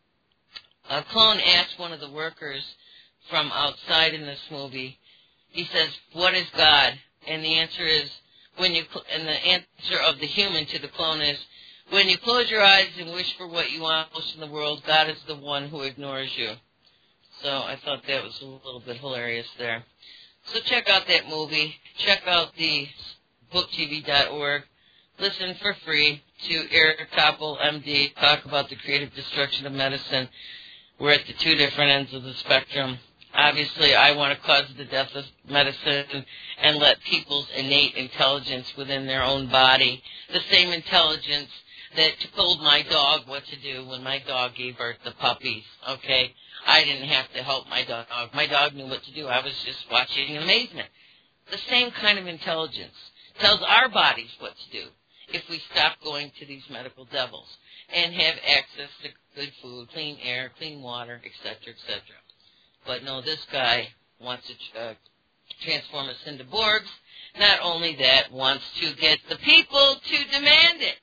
a clone asked one of the workers from outside in this movie, he says, "What is God?" And the answer is, when you, cl- and the answer of the human to the clone is, "When you close your eyes and wish for what you want most in the world, God is the one who ignores you." So I thought that was a little bit hilarious there. So check out that movie. Check out the book T V dot org. Listen for free to Eric Topol, M D, talk about the creative destruction of medicine. We're at the two different ends of the spectrum. Obviously, I want to cause the death of medicine and let people's innate intelligence within their own body, the same intelligence that told my dog what to do when my dog gave birth to puppies, okay? I didn't have to help my dog. My dog knew what to do. I was just watching in amazement. The same kind of intelligence tells our bodies what to do if we stop going to these medical devils and have access to good food, clean air, clean water, et cetera, et cetera. But no, this guy wants to uh, transform us into Borgs. Not only that, wants to get the people to demand it.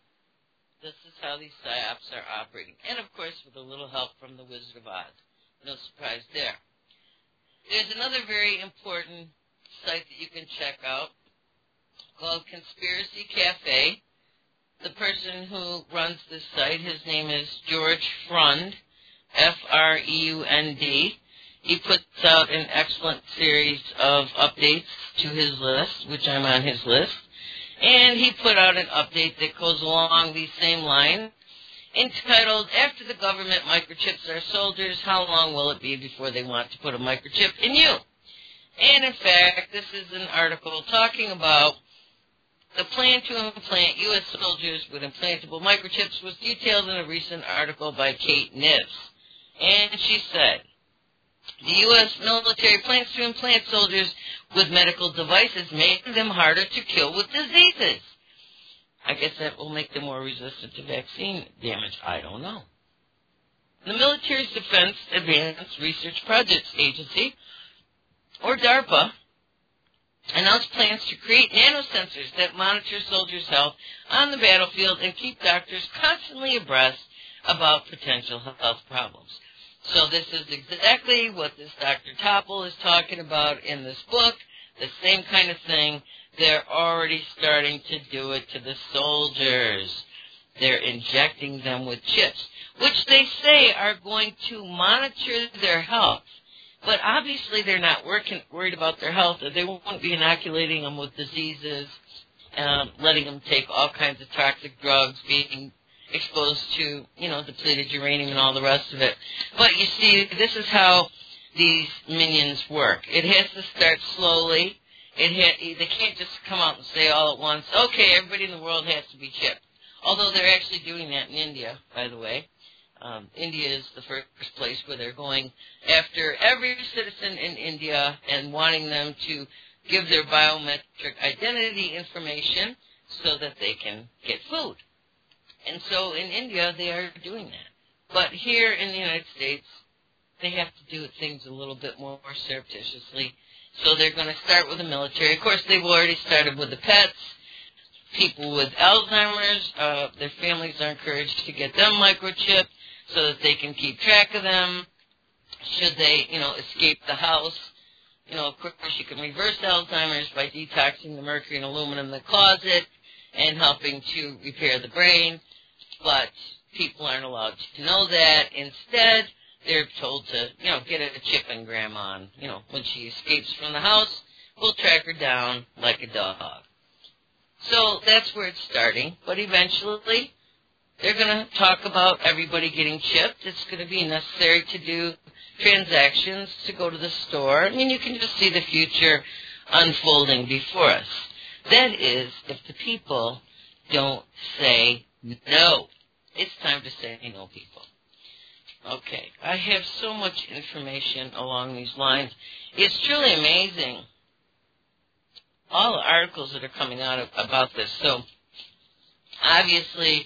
This is how these psyops are operating. And, of course, with a little help from the Wizard of Oz. No surprise there. There's another very important site that you can check out called Conspiracy Cafe. The person who runs this site, his name is George Freund, F R E U N D. He puts out an excellent series of updates to his list, which I'm on his list. And he put out an update that goes along these same lines, entitled, "After the government microchips our soldiers, how long will it be before they want to put a microchip in you?" And in fact, this is an article talking about the plan to implant U S soldiers with implantable microchips was detailed in a recent article by Kate Nibbs. And she said, "The U S military plans to implant soldiers with medical devices, making them harder to kill with diseases." I guess that will make them more resistant to vaccine damage. I don't know. The Military Defense Advanced Research Projects Agency, or DARPA, announced plans to create nanosensors that monitor soldiers' health on the battlefield and keep doctors constantly abreast about potential health problems. So this is exactly what this Doctor Topol is talking about in this book, the same kind of thing. They're already starting to do it to the soldiers. They're injecting them with chips, which they say are going to monitor their health. But obviously they're not working, worried about their health, or they won't be inoculating them with diseases, um, letting them take all kinds of toxic drugs, being exposed to, you know, depleted uranium and all the rest of it. But you see, this is how these minions work. It has to start slowly. It ha- they can't just come out and say all at once, "Okay, everybody in the world has to be chipped." Although they're actually doing that in India, by the way. Um, India is the first place where they're going after every citizen in India and wanting them to give their biometric identity information so that they can get food. And so in India, they are doing that. But here in the United States, they have to do things a little bit more surreptitiously. So they're going to start with the military. Of course, they've already started with the pets. People with Alzheimer's, uh, their families are encouraged to get them microchipped so that they can keep track of them. Should they, you know, escape the house, you know, of course you can reverse Alzheimer's by detoxing the mercury and aluminum in the closet and helping to repair the brain. But people aren't allowed to know that. Instead, they're told to, you know, get a chip in grandma. And, you know, when she escapes from the house, we'll track her down like a dog. So that's where it's starting. But eventually, They're going to talk about everybody getting chipped. It's going to be necessary to do transactions, to go to the store. I mean, you can just see the future unfolding before us. That is, if the people don't say no. It's time to say no, people. Okay, I have so much information along these lines. It's truly amazing, all the articles that are coming out of, about this. So, obviously,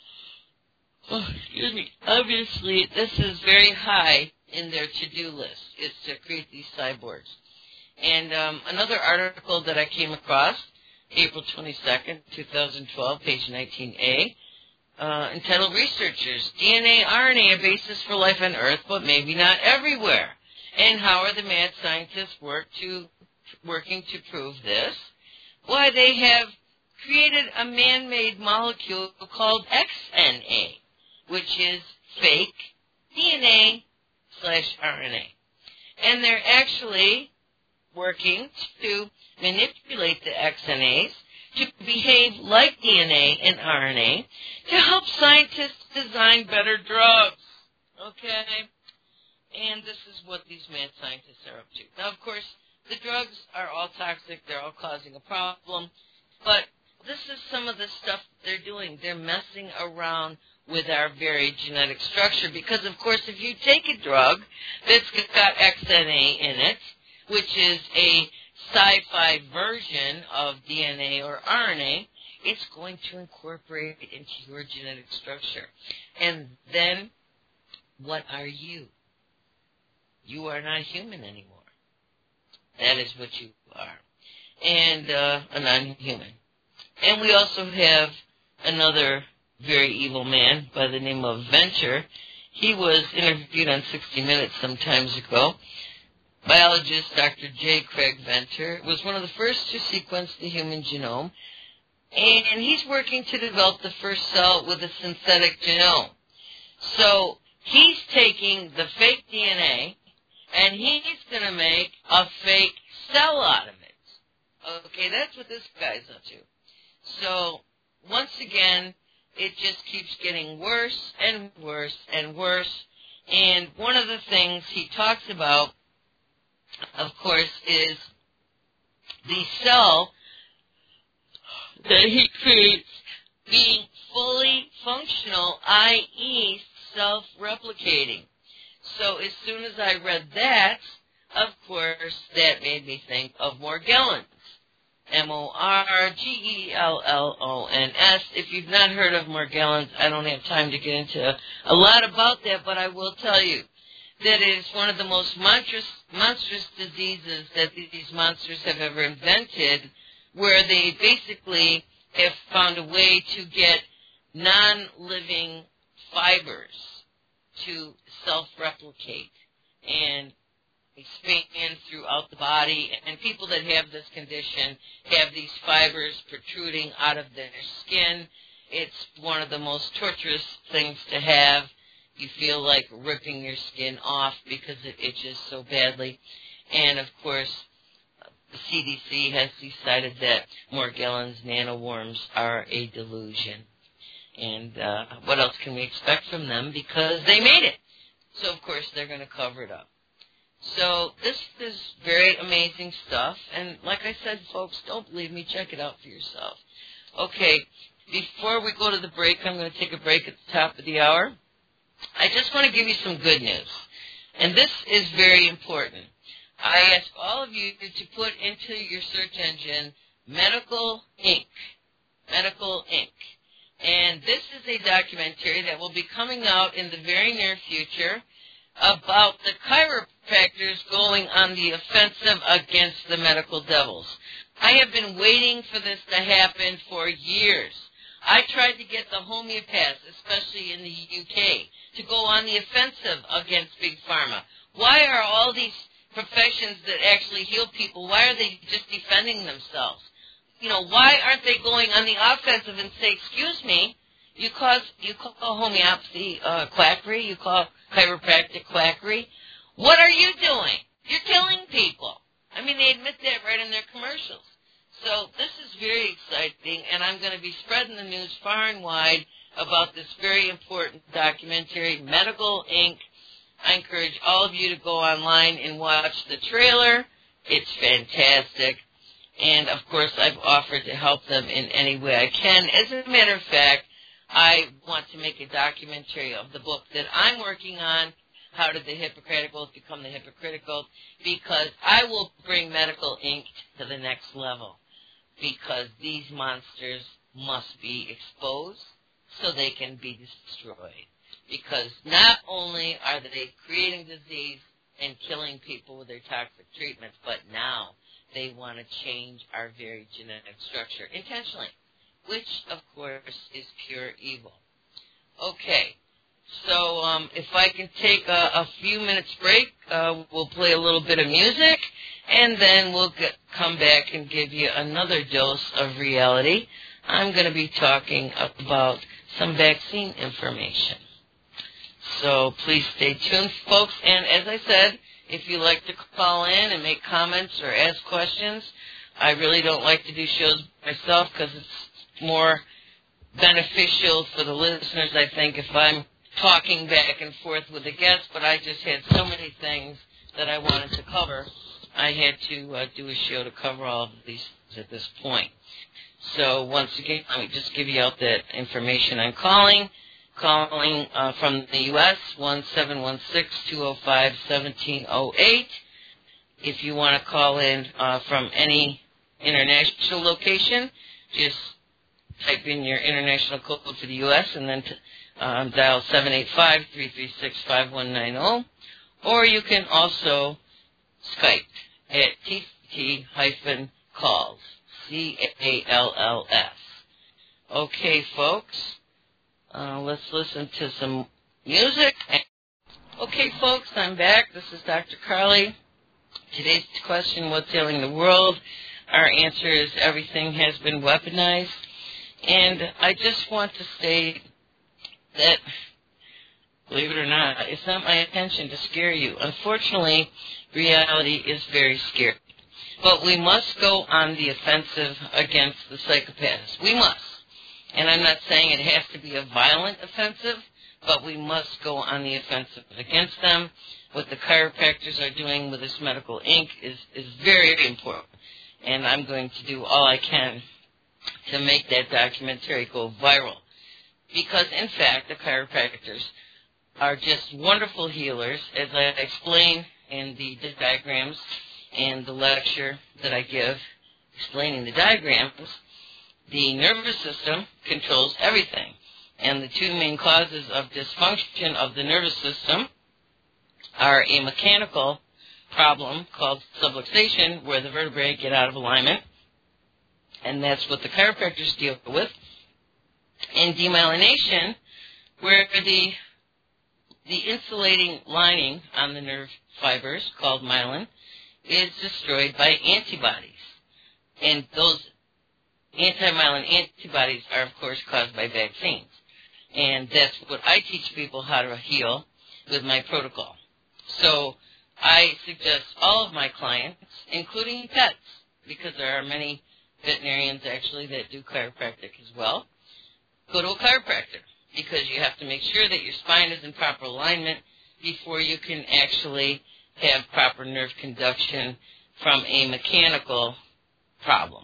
oh, excuse me, obviously, this is very high in their to-do list, is to create these cyborgs. And um, another article that I came across, April twenty-second, twenty twelve, page nineteen A, uh, entitled Researchers, D N A, R N A, a basis for life on Earth, but maybe not everywhere. And how are the mad scientists work to, working to prove this? Why, they have created a man-made molecule called X N A, which is fake D N A slash R N A. And they're actually working to manipulate the X N As to behave like D N A and R N A to help scientists design better drugs. Okay? And this is what these mad scientists are up to. Now, of course, the drugs are all toxic. They're all causing a problem. But this is some of the stuff they're doing. They're messing around with our very genetic structure because, of course, if you take a drug that's got X N A in it, which is a sci-fi version of D N A or R N A, it's going to incorporate it into your genetic structure. And then, what are you? You are not human anymore. That is what you are. And uh, a non-human. And we also have another very evil man by the name of Venter. He was interviewed on sixty minutes some times ago. Biologist Doctor J. Craig Venter was one of the first to sequence the human genome, and he's working to develop the first cell with a synthetic genome. So he's taking the fake D N A, and he's going to make a fake cell out of it. Okay, that's what this guy's up to. So, once again, it just keeps getting worse and worse and worse. And one of the things he talks about, of course, is the cell that he creates being fully functional, that is self-replicating. So as soon as I read that, of course, that made me think of Morgellons. M O R G E L L O N S. If you've not heard of Morgellons, I don't have time to get into a lot about that, but I will tell you that it is one of the most monstrous, monstrous diseases that these monsters have ever invented, where they basically have found a way to get non-living fibers to self-replicate and expand throughout the body. And people that have this condition have these fibers protruding out of their skin. It's one of the most torturous things to have. You feel like ripping your skin off because it itches so badly. And, of course, the C D C has decided that Morgellons nanoworms are a delusion. And uh, what else can we expect from them? Because they made it. So, of course, they're going to cover it up. So this is very amazing stuff. And like I said, folks, don't believe me. Check it out for yourself. Okay, before we go to the break, I'm going to take a break at the top of the hour. I just want to give you some good news. And this is very important. I ask all of you to put into your search engine Medical Incorporated. Medical Incorporated. And this is a documentary that will be coming out in the very near future about the chiropractors going on the offensive against the medical devils. I have been waiting for this to happen for years. I tried to get the homeopaths, especially in the U K, to go on the offensive against Big Pharma. Why are all these professions that actually heal people, why are they just defending themselves? You know, why aren't they going on the offensive and say, excuse me, you cause you call homeopathy uh, quackery, you call chiropractic quackery. What are you doing? You're killing people. I mean, they admit that right in their commercials. So this is very exciting, and I'm going to be spreading the news far and wide about this very important documentary, Medical Incorporated. I encourage all of you to go online and watch the trailer. It's fantastic. And, of course, I've offered to help them in any way I can. As a matter of fact, I want to make a documentary of the book that I'm working on, How Did the Hippocratic Oath Become the Hippocratic Oath, because I will bring Medical Incorporated to the next level, because these monsters must be exposed so they can be destroyed. Because not only are they creating disease and killing people with their toxic treatments, but now they want to change our very genetic structure intentionally, which, of course, is pure evil. Okay, so um, if I can take a, a few minutes break, uh, we'll play a little bit of music, and then we'll get, come back and give you another dose of reality. I'm going to be talking about some vaccine information. So please stay tuned, folks. And as I said, if you like to call in and make comments or ask questions, I really don't like to do shows myself because it's more beneficial for the listeners, I think, if I'm talking back and forth with the guests. But I just had so many things that I wanted to cover. I had to uh, do a show to cover all of these at this point. So once again, let me just give you out that information. I'm calling. Calling uh, from the U S, one seven one six, two oh five, one seven oh eight. If you want to call in uh, from any international location, just type in your international code for the U S and then t- um, dial seven eight five, three three six, five one nine zero. Or you can also Skype at T T calls, C A L L S. Okay, folks. Uh, let's listen to some music. Okay, folks, I'm back. This is Doctor Carly. Today's question, what's ailing the world? Our answer is everything has been weaponized. And I just want to say that, believe it or not, it's not my intention to scare you. Unfortunately, reality is very scary. But we must go on the offensive against the psychopaths. We must. And I'm not saying it has to be a violent offensive, but we must go on the offensive against them. What the chiropractors are doing with this Medical Incorporated is, is very important. And I'm going to do all I can to make that documentary go viral. Because, in fact, the chiropractors are just wonderful healers, as I explain in the diagrams and the lecture that I give explaining the diagrams. The nervous system controls everything, and the two main causes of dysfunction of the nervous system are a mechanical problem called subluxation, where the vertebrae get out of alignment, and that's what the chiropractors deal with, and demyelination, where the the insulating lining on the nerve fibers, called myelin, is destroyed by antibodies, and those anti-myelin antibodies are, of course, caused by vaccines. And that's what I teach people how to heal with my protocol. So I suggest all of my clients, including pets, because there are many veterinarians, actually, that do chiropractic as well, go to a chiropractor, because you have to make sure that your spine is in proper alignment before you can actually have proper nerve conduction from a mechanical problem.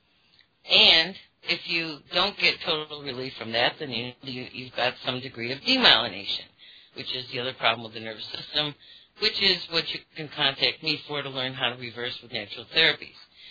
And if you don't get total relief from that, then you, you, you've got some degree of demyelination, which is the other problem with the nervous system, which is what you can contact me for to learn how to reverse with natural therapies.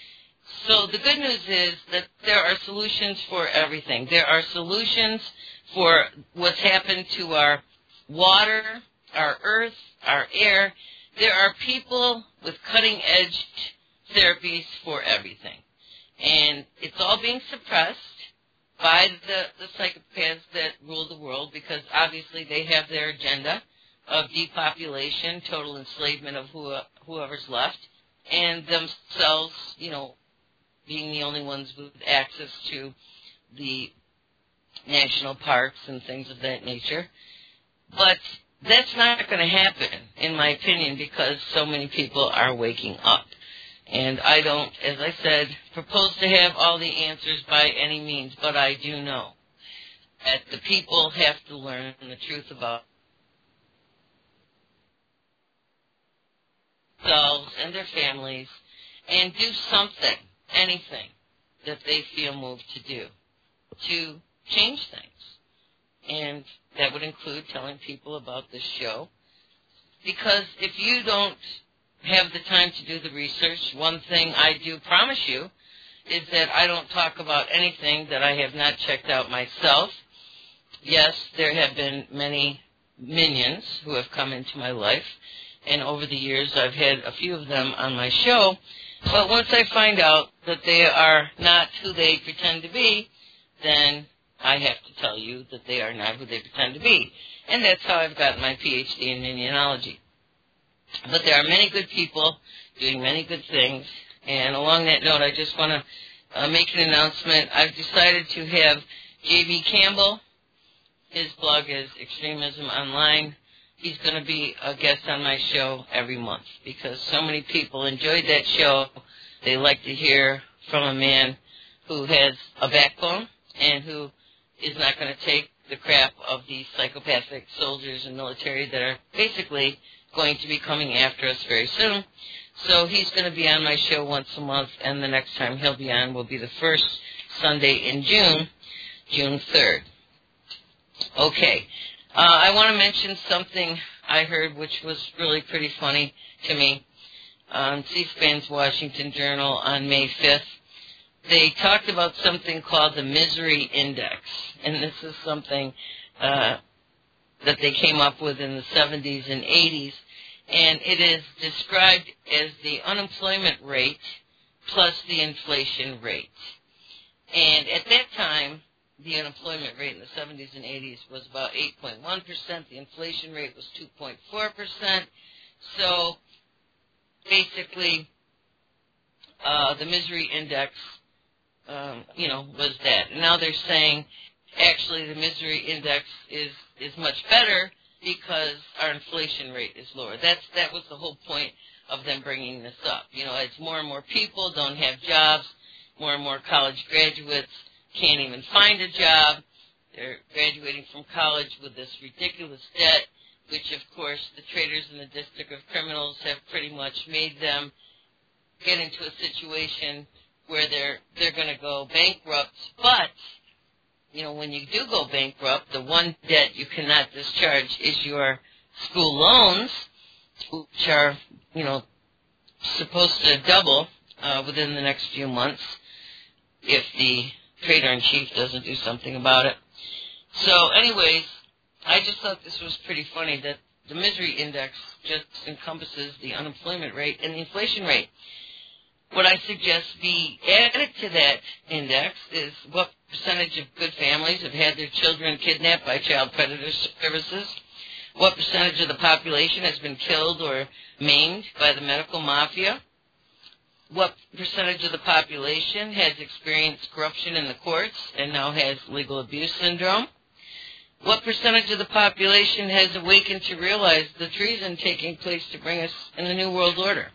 So the good news is that there are solutions for everything. There are solutions for what's happened to our water, our earth, our air. There are people with cutting-edge therapies for everything. And it's all being suppressed by the, the psychopaths that rule the world, because obviously they have their agenda of depopulation, total enslavement of who, whoever's left, and themselves, you know, being the only ones with access to the national parks and things of that nature. But that's not going to happen, in my opinion, because so many people are waking up. And I don't, as I said, propose to have all the answers by any means, but I do know. that the people have to learn the truth about themselves and their families and do something, anything, that they feel moved to do to change things. And that would include telling people about this show. Because if you don't have the time to do the research, one thing I do promise you is that I don't talk about anything that I have not checked out myself. Yes, there have been many minions who have come into my life, and over the years I've had a few of them on my show. But once I find out that they are not who they pretend to be, then I have to tell you that they are not who they pretend to be. And that's how I've gotten my P H D in minionology. But there are many good people doing many good things. And along that note, I just want to uh, make an announcement. I've decided to have J B Campbell. His blog is Extremism Online. He's going to be a guest on my show every month because so many people enjoyed that show. They like to hear from a man who has a backbone and who is not going to take the crap of these psychopathic soldiers and military that are basically going to be coming after us very soon. So he's going to be on my show once a month, and the next time he'll be on will be the first Sunday in June, June third. Okay. Uh, I want to mention something I heard which was really pretty funny to me on C-SPAN's Washington Journal on May fifth. They talked about something called the Misery Index, and this is something uh, that they came up with in the seventies and eighties, and it is described as the unemployment rate plus the inflation rate. And at that time, the unemployment rate in the seventies and eighties was about eight point one percent. The inflation rate was two point four percent. So basically, uh, the misery index, um, you know, was that. And now they're saying actually the misery index is, is much better because our inflation rate is lower. That's that was the whole point of them bringing this up. You know, as more and more people don't have jobs, more and more college graduates can't even find a job. They're graduating from college with this ridiculous debt, which, of course, the traders in the District of Criminals have pretty much made them get into a situation where they're they're going to go bankrupt. But, you know, when you do go bankrupt, the one debt you cannot discharge is your school loans, which are, you know, supposed to double uh, within the next few months if the trader-in-chief doesn't do something about it. So, anyways, I just thought this was pretty funny that the misery index just encompasses the unemployment rate and the inflation rate. What I suggest be added to that index is what percentage of good families have had their children kidnapped by child predator services, what percentage of the population has been killed or maimed by the medical mafia, what percentage of the population has experienced corruption in the courts and now has legal abuse syndrome, what percentage of the population has awakened to realize the treason taking place to bring us in the New World Order.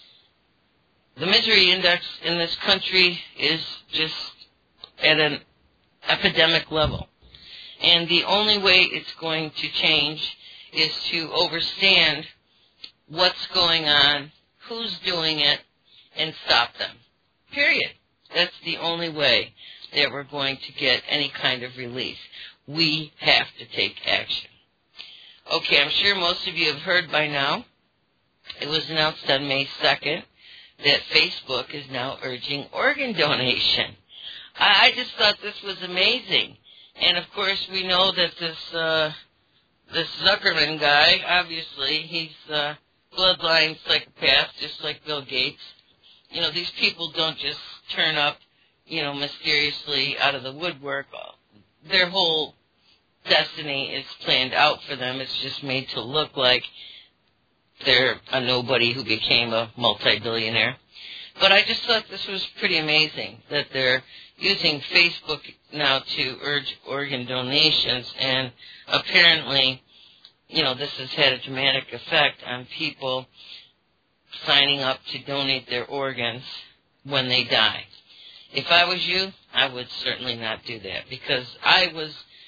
The misery index in this country is just at an epidemic level. And the only way it's going to change is to understand what's going on, who's doing it, and stop them. Period. That's the only way that we're going to get any kind of relief. We have to take action. Okay, I'm sure most of you have heard by now. It was announced on May second that Facebook is now urging organ donation. I, I just thought this was amazing. And of course, we know that this uh, this Zuckerman guy, obviously, he's a bloodline psychopath, just like Bill Gates. You know, these people don't just turn up, you know, mysteriously out of the woodwork. Their whole destiny is planned out for them. It's just made to look like they're a nobody who became a multi-billionaire. But I just thought this was pretty amazing that they're using Facebook now to urge organ donations, and apparently, you know, this has had a dramatic effect on people signing up to donate their organs when they die. If I was you, I would certainly not do that, because I was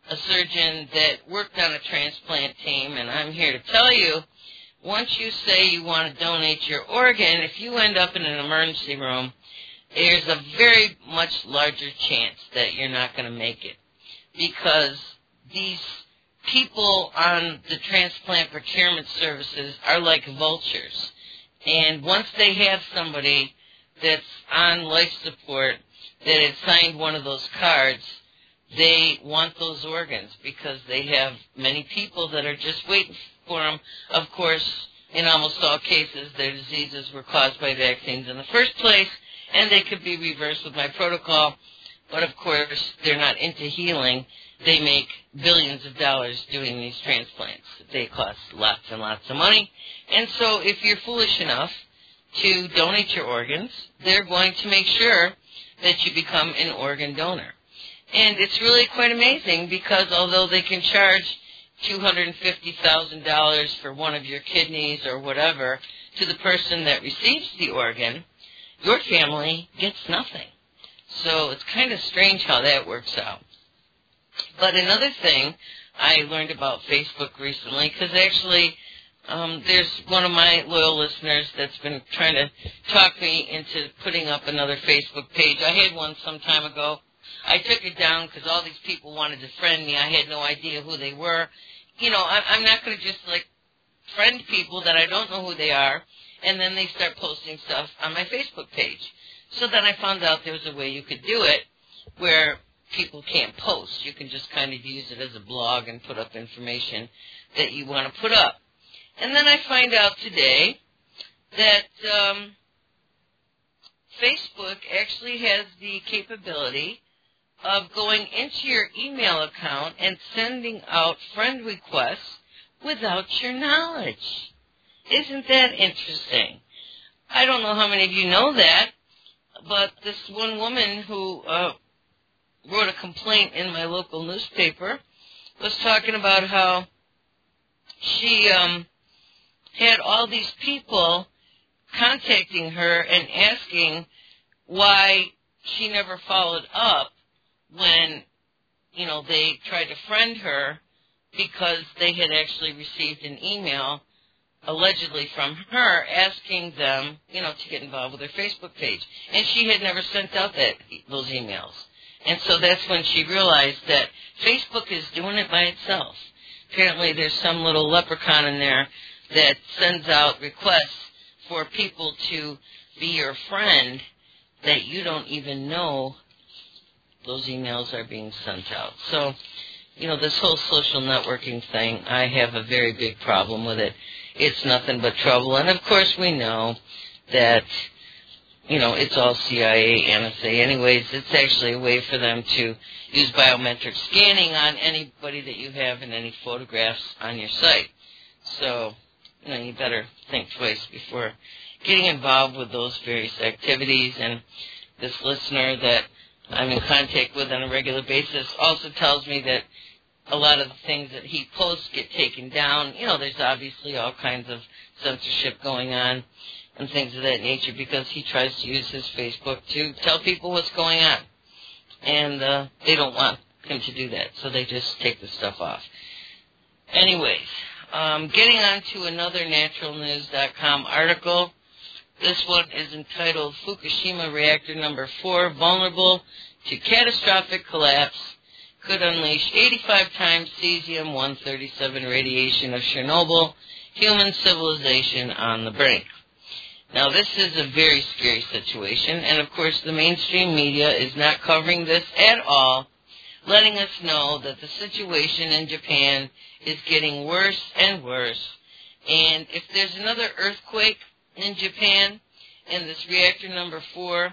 a surgeon that worked on a transplant team, and I'm here to tell you, once you say you want to donate your organ, if you end up in an emergency room, there's a very much larger chance that you're not going to make it, because these people on the transplant procurement services are like vultures. And once they have somebody that's on life support that has signed one of those cards, they want those organs because they have many people that are just waiting for them. Of course, in almost all cases, their diseases were caused by vaccines in the first place, and they could be reversed with my protocol. But, of course, they're not into healing. They make billions of dollars doing these transplants. They cost lots and lots of money. And so if you're foolish enough to donate your organs, they're going to make sure that you become an organ donor. And it's really quite amazing because although they can charge two hundred fifty thousand dollars for one of your kidneys or whatever to the person that receives the organ, your family gets nothing. So it's kind of strange how that works out. But another thing I learned about Facebook recently, because actually um, there's one of my loyal listeners that's been trying to talk me into putting up another Facebook page. I had one some time ago. I took it down because all these people wanted to friend me. I had no idea who they were. You know, I, I'm not going to just, like, friend people that I don't know who they are, and then they start posting stuff on my Facebook page. So then I found out there was a way you could do it where people can't post. You can just kind of use it as a blog and put up information that you want to put up. And then I find out today that um, Facebook actually has the capability of going into your email account and sending out friend requests without your knowledge. Isn't that interesting? I don't know how many of you know that, but this one woman who uh, wrote a complaint in my local newspaper was talking about how she um, had all these people contacting her and asking why she never followed up when, you know, they tried to friend her because they had actually received an email allegedly from her asking them, you know, to get involved with her Facebook page. And she had never sent out that those emails. And so that's when she realized that Facebook is doing it by itself. Apparently there's some little leprechaun in there that sends out requests for people to be your friend that you don't even know those emails are being sent out. So, you know, this whole social networking thing, I have a very big problem with it. It's nothing but trouble. And, of course, we know that, you know, it's all C I A, N S A. Anyways, it's actually a way for them to use biometric scanning on anybody that you have in any photographs on your site. So, you know, you better think twice before getting involved with those various activities. And this listener that I'm in contact with on a regular basis also tells me that a lot of the things that he posts get taken down. You know, there's obviously all kinds of censorship going on and things of that nature because he tries to use his Facebook to tell people what's going on. And uh, they don't want him to do that, so they just take the stuff off. Anyways, um, getting on to another natural news dot com article. This one is entitled Fukushima Reactor Number four Vulnerable to Catastrophic Collapse Could Unleash eighty-five times cesium one thirty-seven radiation of Chernobyl, Human Civilization on the Brink. Now, this is a very scary situation, and of course the mainstream media is not covering this at all, letting us know that the situation in Japan is getting worse and worse. And if there's another earthquake in Japan, and this reactor number four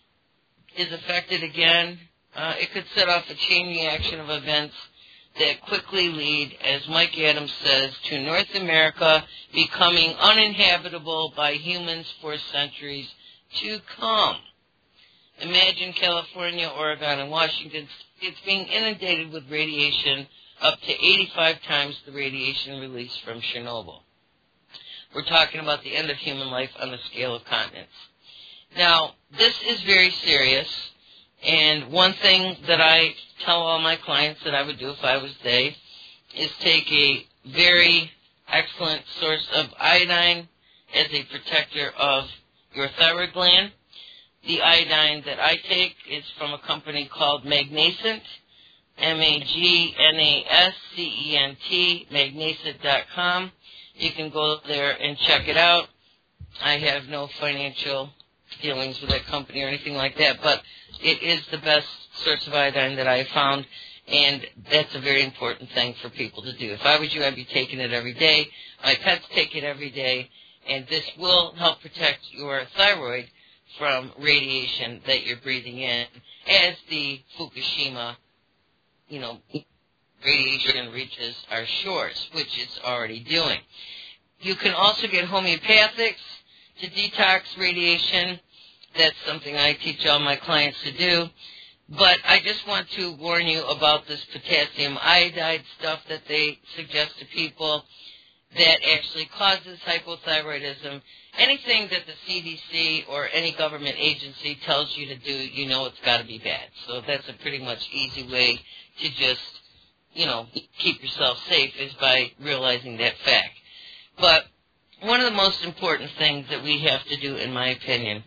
is affected again, uh, it could set off a chain reaction of events that quickly lead, as Mike Adams says, to North America becoming uninhabitable by humans for centuries to come. Imagine California, Oregon, and Washington states being inundated with radiation up to eighty-five times the radiation released from Chernobyl. We're talking about the end of human life on the scale of continents. Now, this is very serious, And one thing that I tell all my clients that I would do if I was they is take a very excellent source of iodine as a protector of your thyroid gland. The iodine that I take is from a company called Magnacent, M A G N A S C E N T, magnacent dot com. You can go there and check it out. I have no financial dealings with that company or anything like that, but it is the best source of iodine that I have found, and that's a very important thing for people to do. If I was you, I'd be taking it every day. My pets take it every day, and this will help protect your thyroid from radiation that you're breathing in as the Fukushima, you know, radiation reaches our shores, which it's already doing. You can also get homeopathics to detox radiation. That's something I teach all my clients to do. But I just want to warn you about this potassium iodide stuff that they suggest to people that actually causes hypothyroidism. Anything that the C D C or any government agency tells you to do, you know it's got to be bad. So that's a pretty much easy way to just, you know, keep yourself safe is by realizing that fact. But one of the most important things that we have to do, in my opinion,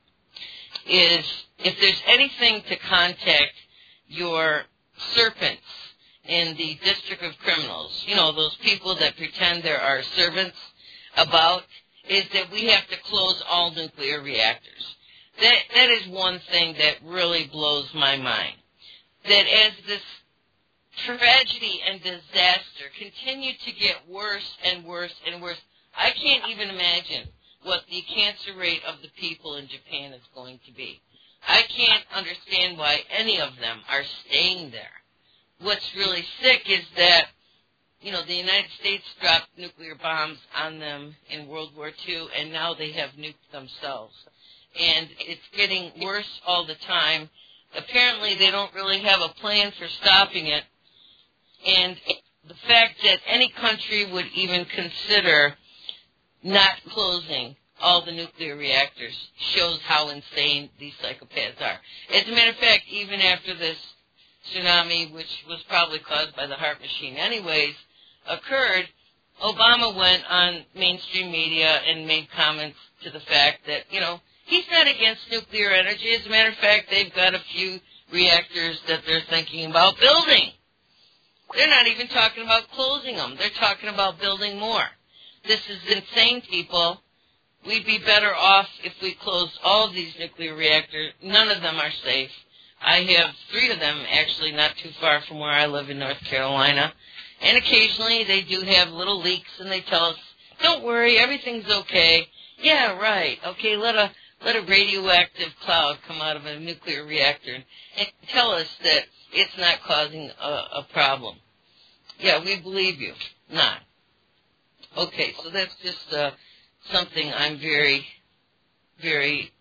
is if there's anything to contact your serpents in the District of Criminals, you know, those people that pretend there are servants about, is that we have to close all nuclear reactors. That that is one thing that really blows my mind. That as this tragedy and disaster continue to get worse and worse and worse, I can't even imagine what the cancer rate of the people in Japan is going to be. I can't understand why any of them are staying there. What's really sick is that, you know, the United States dropped nuclear bombs on them in World War Two, and now they have nuked themselves. And it's getting worse all the time. Apparently, they don't really have a plan for stopping it. And the fact that any country would even consider not closing all the nuclear reactors shows how insane these psychopaths are. As a matter of fact, even after this tsunami, which was probably caused by the heart machine anyways, occurred, Obama went on mainstream media and made comments to the fact that, you know, he's not against nuclear energy. As a matter of fact, they've got a few reactors that they're thinking about building. They're not even talking about closing them. They're talking about building more. This is insane, people. We'd be better off if we closed all of these nuclear reactors. None of them are safe. I have three of them actually not too far from where I live in North Carolina. And occasionally they do have little leaks and they tell us, don't worry, everything's okay. Yeah, right. Okay, let a let a radioactive cloud come out of a nuclear reactor and, and tell us that it's not causing a, a problem. Yeah, we believe you. Not. Okay, so that's just uh, something I'm very, very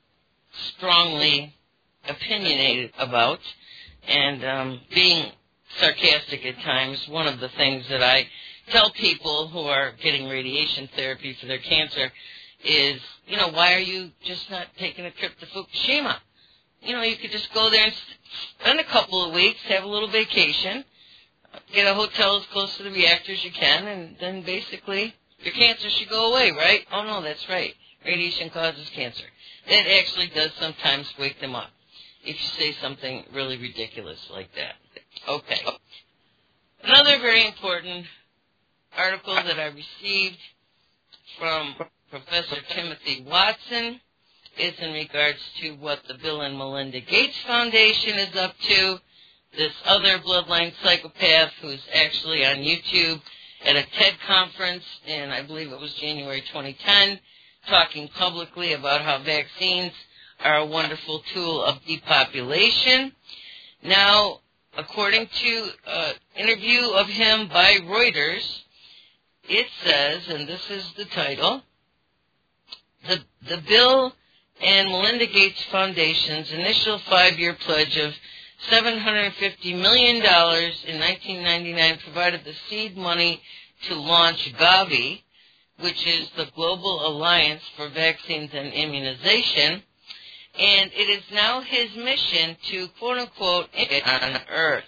strongly opinionated about. And um, being sarcastic at times, one of the things that I tell people who are getting radiation therapy for their cancer is, you know, why are you just not taking a trip to Fukushima? You know, you could just go there and spend a couple of weeks, have a little vacation, get a hotel as close to the reactor as you can, and then basically your cancer should go away, right? Oh, no, that's right. Radiation causes cancer. It actually does sometimes wake them up if you say something really ridiculous like that. Okay. Another very important article that I received from Professor Timothy Watson is in regards to what the Bill and Melinda Gates Foundation is up to. This other bloodline psychopath who's actually on YouTube at a TED conference in, I believe it was January twenty ten, talking publicly about how vaccines are a wonderful tool of depopulation. Now, according to an interview of him by Reuters, it says, and this is the title, the, the Bill and Melinda Gates Foundation's initial five-year pledge of seven hundred fifty million dollars in nineteen ninety-nine provided the seed money to launch Gavi, which is the Global Alliance for Vaccines and Immunization. And it is now his mission to, quote-unquote, end on Earth.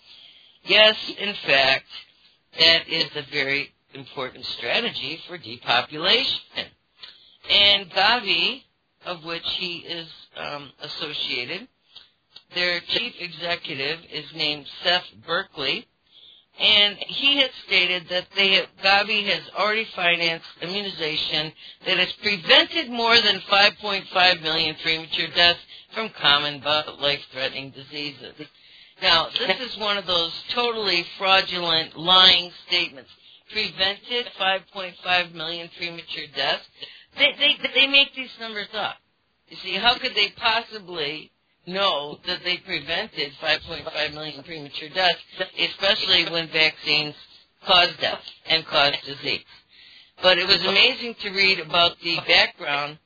Yes, in fact, that is a very important strategy for depopulation. And Gavi, of which he is um, associated, their chief executive is named Seth Berkley, and he has stated that they have, Gavi has already financed immunization that has prevented more than five point five million premature deaths from common but life-threatening diseases. Now, this is one of those totally fraudulent, lying statements. Prevented five point five million premature deaths. They, they, they make these numbers up. You see, how could they possibly know that they prevented five point five million premature deaths, especially when vaccines cause death and cause disease? But it was amazing to read about the background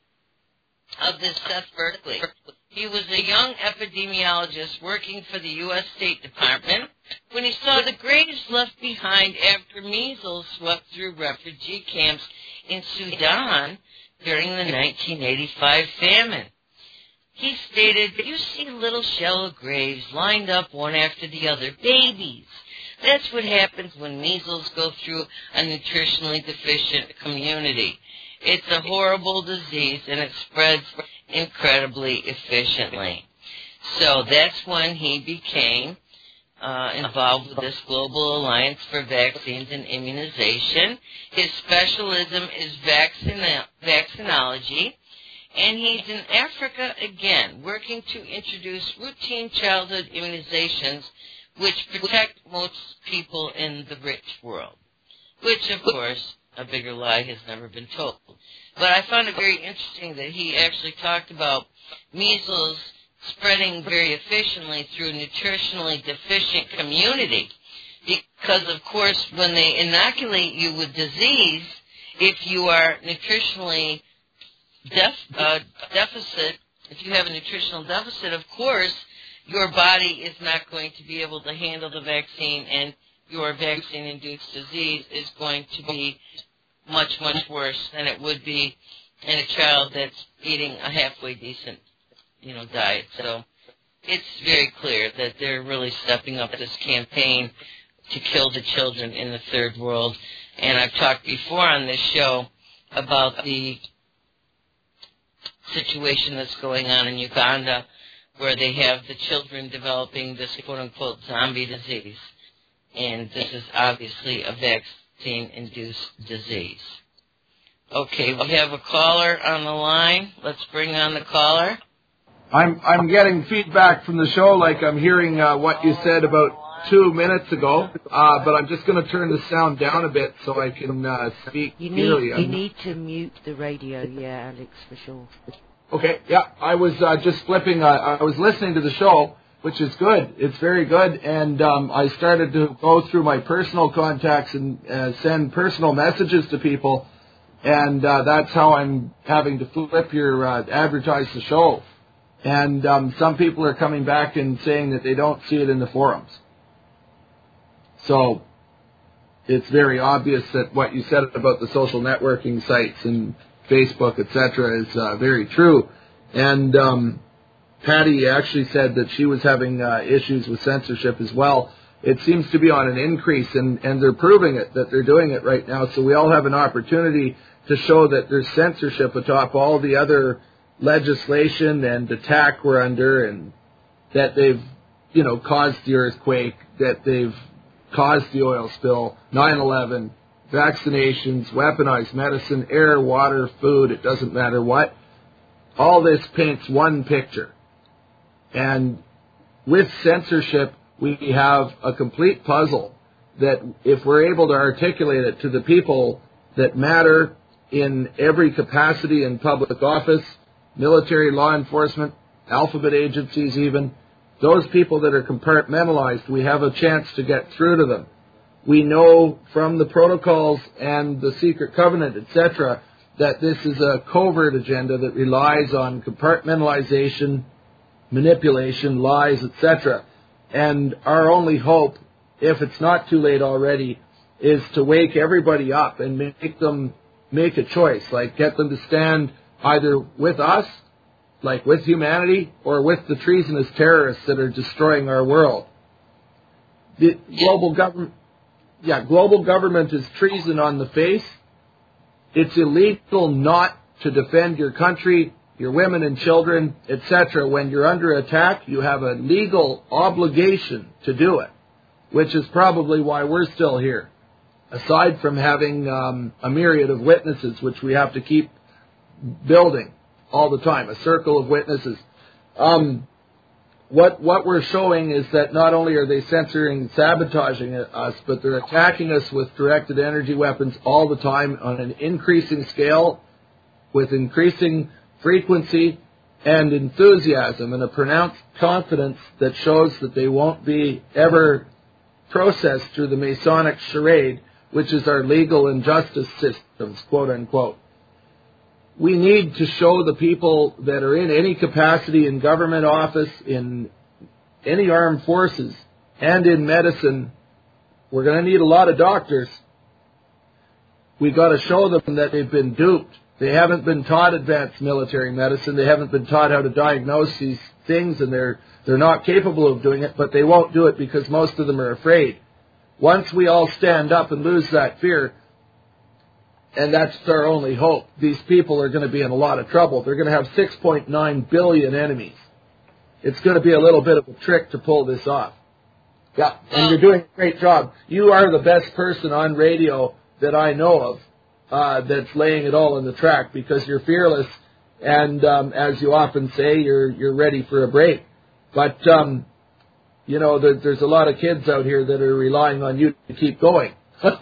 of this Seth Berkley. He was a young epidemiologist working for the U S State Department when he saw the graves left behind after measles swept through refugee camps in Sudan during the nineteen eighty-five famine. He stated, "You see little shallow graves lined up one after the other, babies. That's what happens when measles go through a nutritionally deficient community. It's a horrible disease, and it spreads incredibly efficiently." So that's when he became uh, involved with this Global Alliance for Vaccines and Immunization. His specialism is vaccina- vaccinology, and he's in Africa again, working to introduce routine childhood immunizations which protect most people in the rich world, which, of course, a bigger lie has never been told. But I found it very interesting that he actually talked about measles spreading very efficiently through a nutritionally deficient community. Because, of course, when they inoculate you with disease, if you are nutritionally def, uh, deficit, if you have a nutritional deficit, of course, your body is not going to be able to handle the vaccine, and your vaccine-induced disease is going to be much, much worse than it would be in a child that's eating a halfway decent, you know, diet. So it's very clear that they're really stepping up this campaign to kill the children in the third world. And I've talked before on this show about the situation that's going on in Uganda, where they have the children developing this quote-unquote zombie disease. And this is obviously a vaccine-induced disease. Okay, we have a caller on the line. Let's bring on the caller. I'm I'm getting feedback from the show, like I'm hearing uh, what you said about two minutes ago, uh, but I'm just going to turn the sound down a bit so I can uh, speak you clearly. Need, you need to mute the radio, yeah, Alex, for sure. Okay, yeah, I was uh, just flipping, uh, I was listening to the show, which is good. It's very good, and um, I started to go through my personal contacts and uh, send personal messages to people, and uh, that's how I'm having to flip your, uh, advertise the show. And um, some people are coming back and saying that they don't see it in the forums. So it's very obvious that what you said about the social networking sites and Facebook, et cetera, is uh, very true. And um, Patty actually said that she was having uh, issues with censorship as well. It seems to be on an increase, and, and they're proving it, that they're doing it right now. So we all have an opportunity to show that there's censorship atop all the other legislation and attack we're under, and that they've, you know, caused the earthquake, that they've caused the oil spill, nine eleven, vaccinations, weaponized medicine, air, water, food, it doesn't matter what. All this paints one picture. And with censorship, we have a complete puzzle that if we're able to articulate it to the people that matter in every capacity in public office, military, law enforcement, alphabet agencies even, those people that are compartmentalized, we have a chance to get through to them. We know from the protocols and the secret covenant, et cetera, that this is a covert agenda that relies on compartmentalization, manipulation, lies, et cetera. And our only hope, if it's not too late already, is to wake everybody up and make them make a choice, like get them to stand either with us Like with humanity or with the treasonous terrorists that are destroying our world. The global government, yeah, global government is treason on the face. It's illegal not to defend your country, your women and children, et cetera. When you're under attack, you have a legal obligation to do it, which is probably why we're still here. Aside from having um, a myriad of witnesses, which we have to keep building all the time, a circle of witnesses. Um, what what we're showing is that not only are they censoring and sabotaging us, but they're attacking us with directed energy weapons all the time on an increasing scale, with increasing frequency and enthusiasm, and a pronounced confidence that shows that they won't be ever processed through the Masonic charade, which is our legal and justice systems, quote unquote. We need to show the people that are in any capacity in government office, in any armed forces, and in medicine. We're going to need a lot of doctors. We've got to show them that they've been duped. They haven't been taught advanced military medicine. They haven't been taught how to diagnose these things, and they're they're not capable of doing it, but they won't do it because most of them are afraid. Once we all stand up and lose that fear, and that's our only hope, these people are going to be in a lot of trouble. They're going to have six point nine billion enemies. It's going to be a little bit of a trick to pull this off. Yeah, and you're doing a great job. You are the best person on radio that I know of uh, that's laying it all in the track, because you're fearless, and um, as you often say, you're you're ready for a break. But, um, you know, there, there's a lot of kids out here that are relying on you to keep going.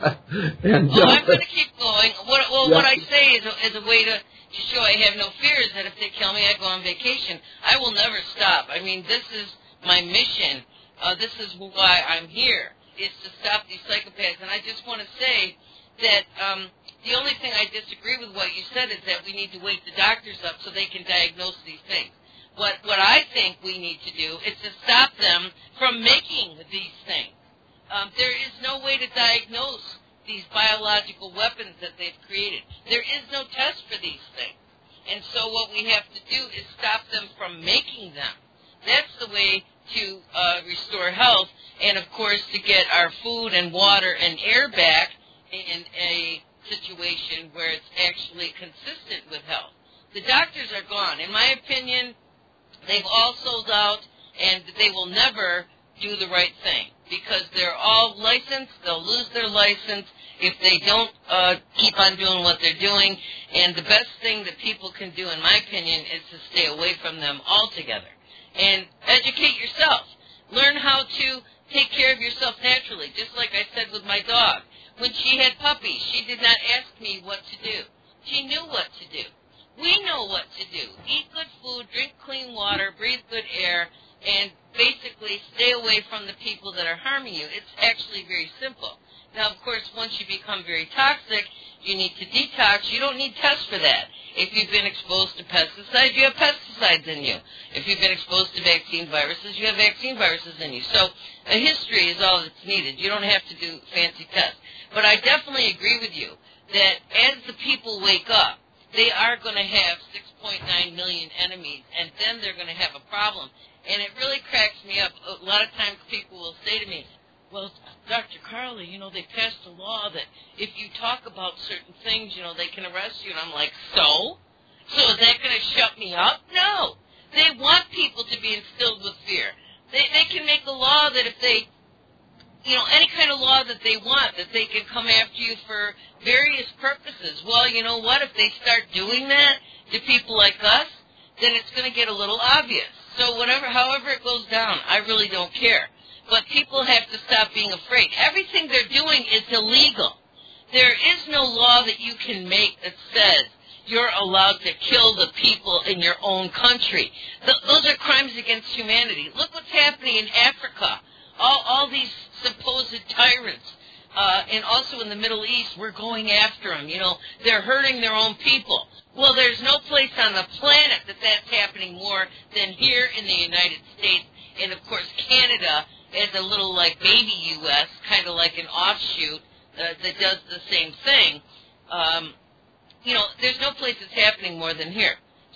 and, well, uh, I'm going to keep going. What, well, yeah. what I say is a, is a way to, to show I have no fears, that if they kill me, I go on vacation. I will never stop. I mean, this is my mission. Uh, this is why I'm here, is to stop these psychopaths. And I just want to say that um, the only thing I disagree with what you said is that we need to wake the doctors up so they can diagnose these things. What, what I think we need to do is to stop them from making these things. Um, there is no way to diagnose these biological weapons that they've created. There is no test for these things. And so what we have to do is stop them from making them. That's the way to uh, restore health, and, of course, to get our food and water and air back in a situation where it's actually consistent with health. The doctors are gone. In my opinion, they've all sold out, and they will never do the right thing, because they're all licensed. They'll lose their license if they don't uh, keep on doing what they're doing. And the best thing that people can do, in my opinion, is to stay away from them altogether. And educate yourself. Learn how to take care of yourself naturally, just like I said with my dog. When she had puppies, she did not ask me what to do. She knew what to do. We know what to do. Eat good food, drink clean water, breathe good air, and basically stay away from the people that are harming you. It's actually very simple. Now, of course, once you become very toxic, you need to detox. You don't need tests for that. If you've been exposed to pesticides, you have pesticides in you. If you've been exposed to vaccine viruses, you have vaccine viruses in you. So a history is all that's needed. You don't have to do fancy tests. But I definitely agree with you that as the people wake up, they are going to have six point nine million enemies, and then they're going to have a problem. And it really cracks me up. A lot of times people will say to me, well, Doctor Carly, you know, they passed a law that if you talk about certain things, you know, they can arrest you. And I'm like, so? So is that going to shut me up? No. They want people to be instilled with fear. They, they can make a law that if they, you know, any kind of law that they want, that they can come after you for various purposes. Well, you know what? If they start doing that to people like us, then it's going to get a little obvious. So whatever, however it goes down, I really don't care. But people have to stop being afraid. Everything they're doing is illegal. There is no law that you can make that says you're allowed to kill the people in your own country. Th- those are crimes against humanity. Look what's happening in Africa. All, all these supposed tyrants. Uh, and also in the Middle East, we're going after them. You know, they're hurting their own people. Well, there's no place on the planet that that's happening more than here in the United States. And, of course, Canada is a little like baby U S, kind of like an offshoot uh, that does the same thing. Um, you know, there's no place that's happening more than here.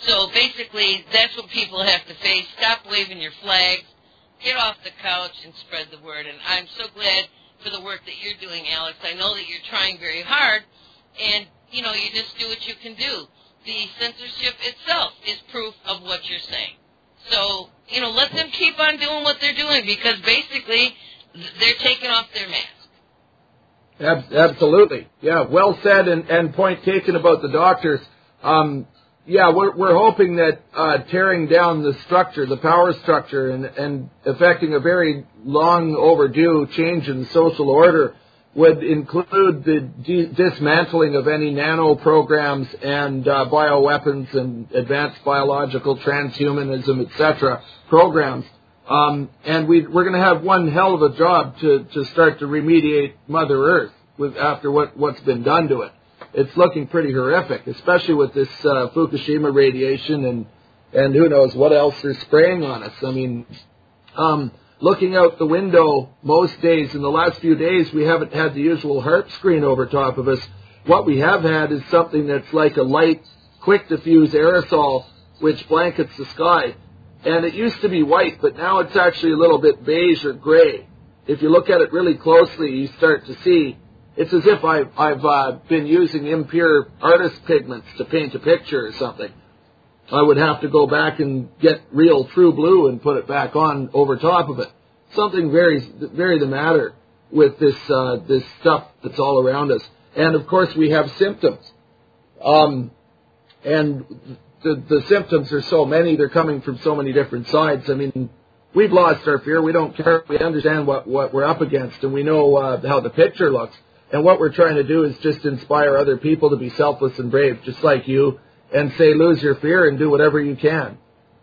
So basically, that's what people have to face. Stop waving your flags. Get off the couch and spread the word. And I'm so glad for the work that you're doing, Alex. I know that you're trying very hard, and, you know, you just do what you can do. The censorship itself is proof of what you're saying. So, you know, let them keep on doing what they're doing, because basically they're taking off their mask. Ab- absolutely. Yeah, well said, and, and point taken about the doctors. Um, yeah, we're, we're hoping that uh, tearing down the structure, the power structure, and, and affecting a very long overdue change in social order would include the de- dismantling of any nano programs and uh, bioweapons and advanced biological transhumanism, et cetera programs. Um, and we, we're going to have one hell of a job to, to start to remediate Mother Earth with, after what, what's been done to it. It's looking pretty horrific, especially with this uh, Fukushima radiation and, and who knows what else they're spraying on us. I mean, um, looking out the window most days, in the last few days, we haven't had the usual HAARP screen over top of us. What we have had is something that's like a light, quick diffuse aerosol which blankets the sky. And it used to be white, but now it's actually a little bit beige or gray. If you look at it really closely, you start to see it's as if I've, I've uh, been using impure artist pigments to paint a picture or something. I would have to go back and get real true blue and put it back on over top of it. Something very, very the matter with this uh, this stuff that's all around us. And of course, we have symptoms. Um, and the the symptoms are so many; they're coming from so many different sides. I mean, we've lost our fear. We don't care. We understand what what we're up against, and we know uh, how the picture looks. And what we're trying to do is just inspire other people to be selfless and brave, just like you, and say, lose your fear and do whatever you can.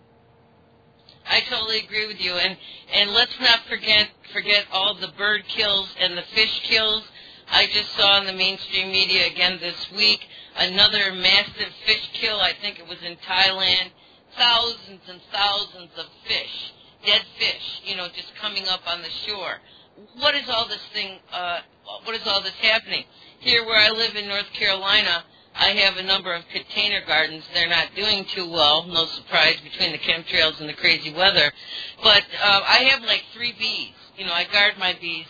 I totally agree with you. And, and let's not forget forget all the bird kills and the fish kills. I just saw in the mainstream media again this week another massive fish kill. I think it was in Thailand. Thousands and thousands of fish, dead fish, you know, just coming up on the shore. What is all this thing, uh, what is all this happening? Here where I live in North Carolina, I have a number of container gardens. They're not doing too well, no surprise, between the chemtrails and the crazy weather. But uh, I have like three bees. You know, I guard my bees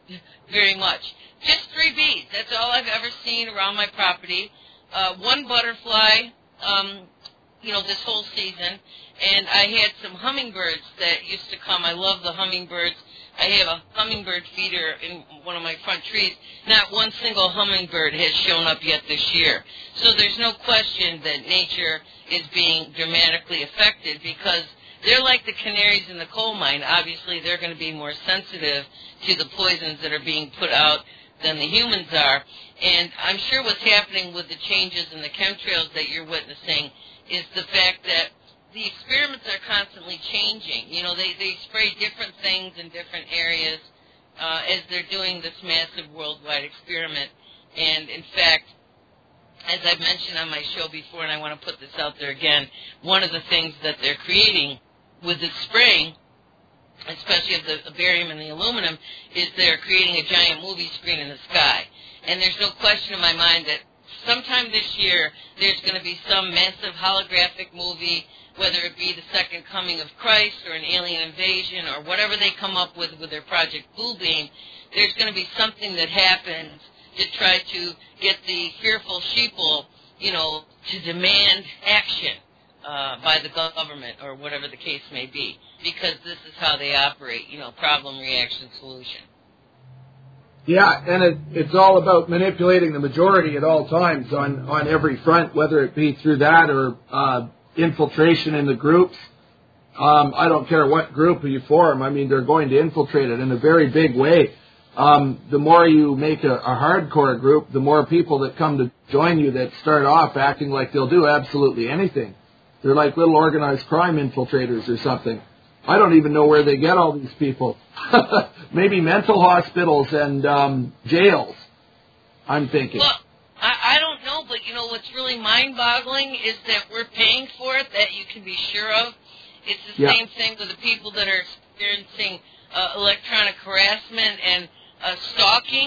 very much. Just three bees. That's all I've ever seen around my property. Uh, one butterfly, um, you know, this whole season. And I had some hummingbirds that used to come. I love the hummingbirds. I have a hummingbird feeder in one of my front trees. Not one single hummingbird has shown up yet this year. So there's no question that nature is being dramatically affected, because they're like the canaries in the coal mine. Obviously, they're going to be more sensitive to the poisons that are being put out than the humans are. And I'm sure what's happening with the changes in the chemtrails that you're witnessing is the fact that the experiments are constantly changing. You know, they, they spray different things in different areas uh, as they're doing this massive worldwide experiment. And, in fact, as I've mentioned on my show before, and I want to put this out there again, one of the things that they're creating with the spraying, especially of the barium and the aluminum, is they're creating a giant movie screen in the sky. And there's no question in my mind that sometime this year there's going to be some massive holographic movie, whether it be the second coming of Christ or an alien invasion or whatever they come up with with their Project Bluebeam. There's going to be something that happens to try to get the fearful sheeple, you know, to demand action uh, by the government or whatever the case may be, because this is how they operate, you know, problem, reaction, solution. Yeah, and it, it's all about manipulating the majority at all times on, on every front, whether it be through that or uh, infiltration in the groups. Um, I don't care what group you form. I mean, they're going to infiltrate it in a very big way. Um, the more you make a, a hardcore group, the more people that come to join you that start off acting like they'll do absolutely anything. They're like little organized crime infiltrators or something. I don't even know where they get all these people. Maybe mental hospitals and um, jails, I'm thinking. Well, I, I don't know, but, you know, what's really mind-boggling is that we're paying for it, that you can be sure of. It's the yeah. same thing with the people that are experiencing uh, electronic harassment and uh, stalking.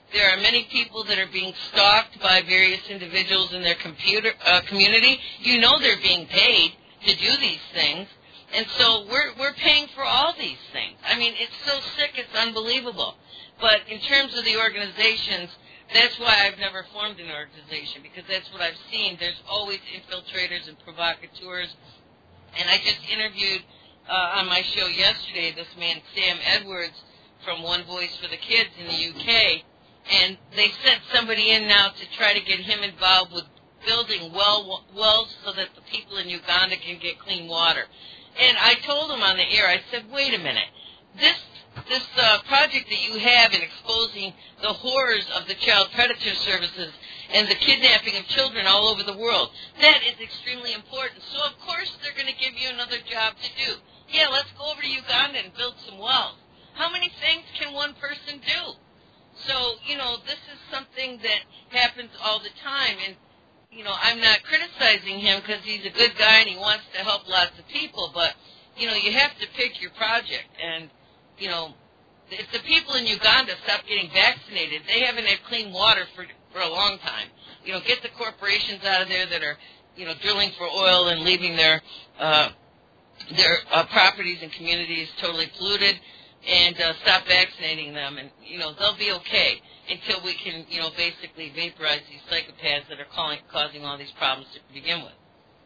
There are many people that are being stalked by various individuals in their computer uh, community. You know they're being paid to do these things. And so we're we're paying for all these things. I mean, it's so sick, it's unbelievable. But in terms of the organizations, that's why I've never formed an organization, because that's what I've seen. There's always infiltrators and provocateurs. And I just interviewed uh, on my show yesterday this man, Sam Edwards, from One Voice for the Kids in the U K. And they sent somebody in now to try to get him involved with building well wells so that the people in Uganda can get clean water. And I told him on the air, I said, wait a minute, this this uh, project that you have in exposing the horrors of the child predator services and the kidnapping of children all over the world, that is extremely important. So, of course, they're going to give you another job to do. Yeah, let's go over to Uganda and build some wells. How many things can one person do? So, you know, this is something that happens all the time, and you know, I'm not criticizing him because he's a good guy and he wants to help lots of people, but, you know, you have to pick your project. And, you know, if the people in Uganda stop getting vaccinated, they haven't had clean water for for a long time. You know, get the corporations out of there that are, you know, drilling for oil and leaving their, uh, their uh, properties and communities totally polluted, and uh, stop vaccinating them, and, you know, they'll be okay until we can, you know, basically vaporize these psychopaths that are calling, causing all these problems to begin with.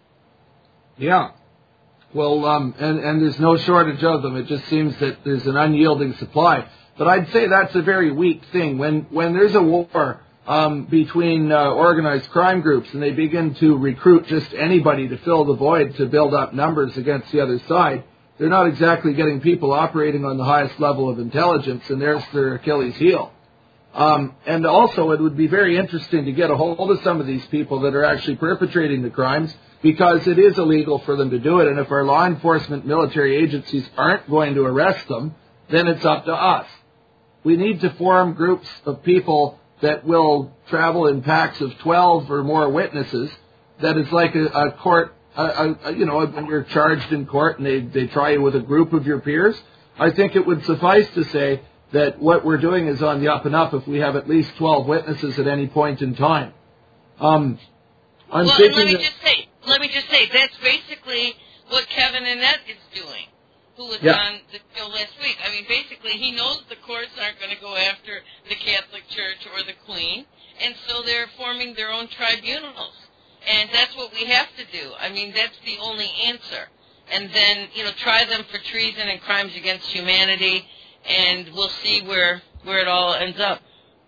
Yeah. Well, um, and, and there's no shortage of them. It just seems that there's an unyielding supply. But I'd say that's a very weak thing. When, when there's a war um, between uh, organized crime groups and they begin to recruit just anybody to fill the void to build up numbers against the other side, they're not exactly getting people operating on the highest level of intelligence, and there's their Achilles heel. Um, and also, it would be very interesting to get a hold of some of these people that are actually perpetrating the crimes, because it is illegal for them to do it. And if our law enforcement military agencies aren't going to arrest them, then it's up to us. We need to form groups of people that will travel in packs of twelve or more witnesses. That is like a, a court, a, a, you know, when you're charged in court and they, they try you with a group of your peers. I think it would suffice to say that what we're doing is on the up and up if we have at least twelve witnesses at any point in time. Um, I'm well, thinking and let me that, just say, let me just say, that's basically what Kevin Annett is doing, who was yeah. on the show last week. I mean, basically, he knows the courts aren't going to go after the Catholic Church or the Queen, and so they're forming their own tribunals. And that's what we have to do. I mean, that's the only answer. And then, you know, try them for treason and crimes against humanity, and we'll see where where it all ends up.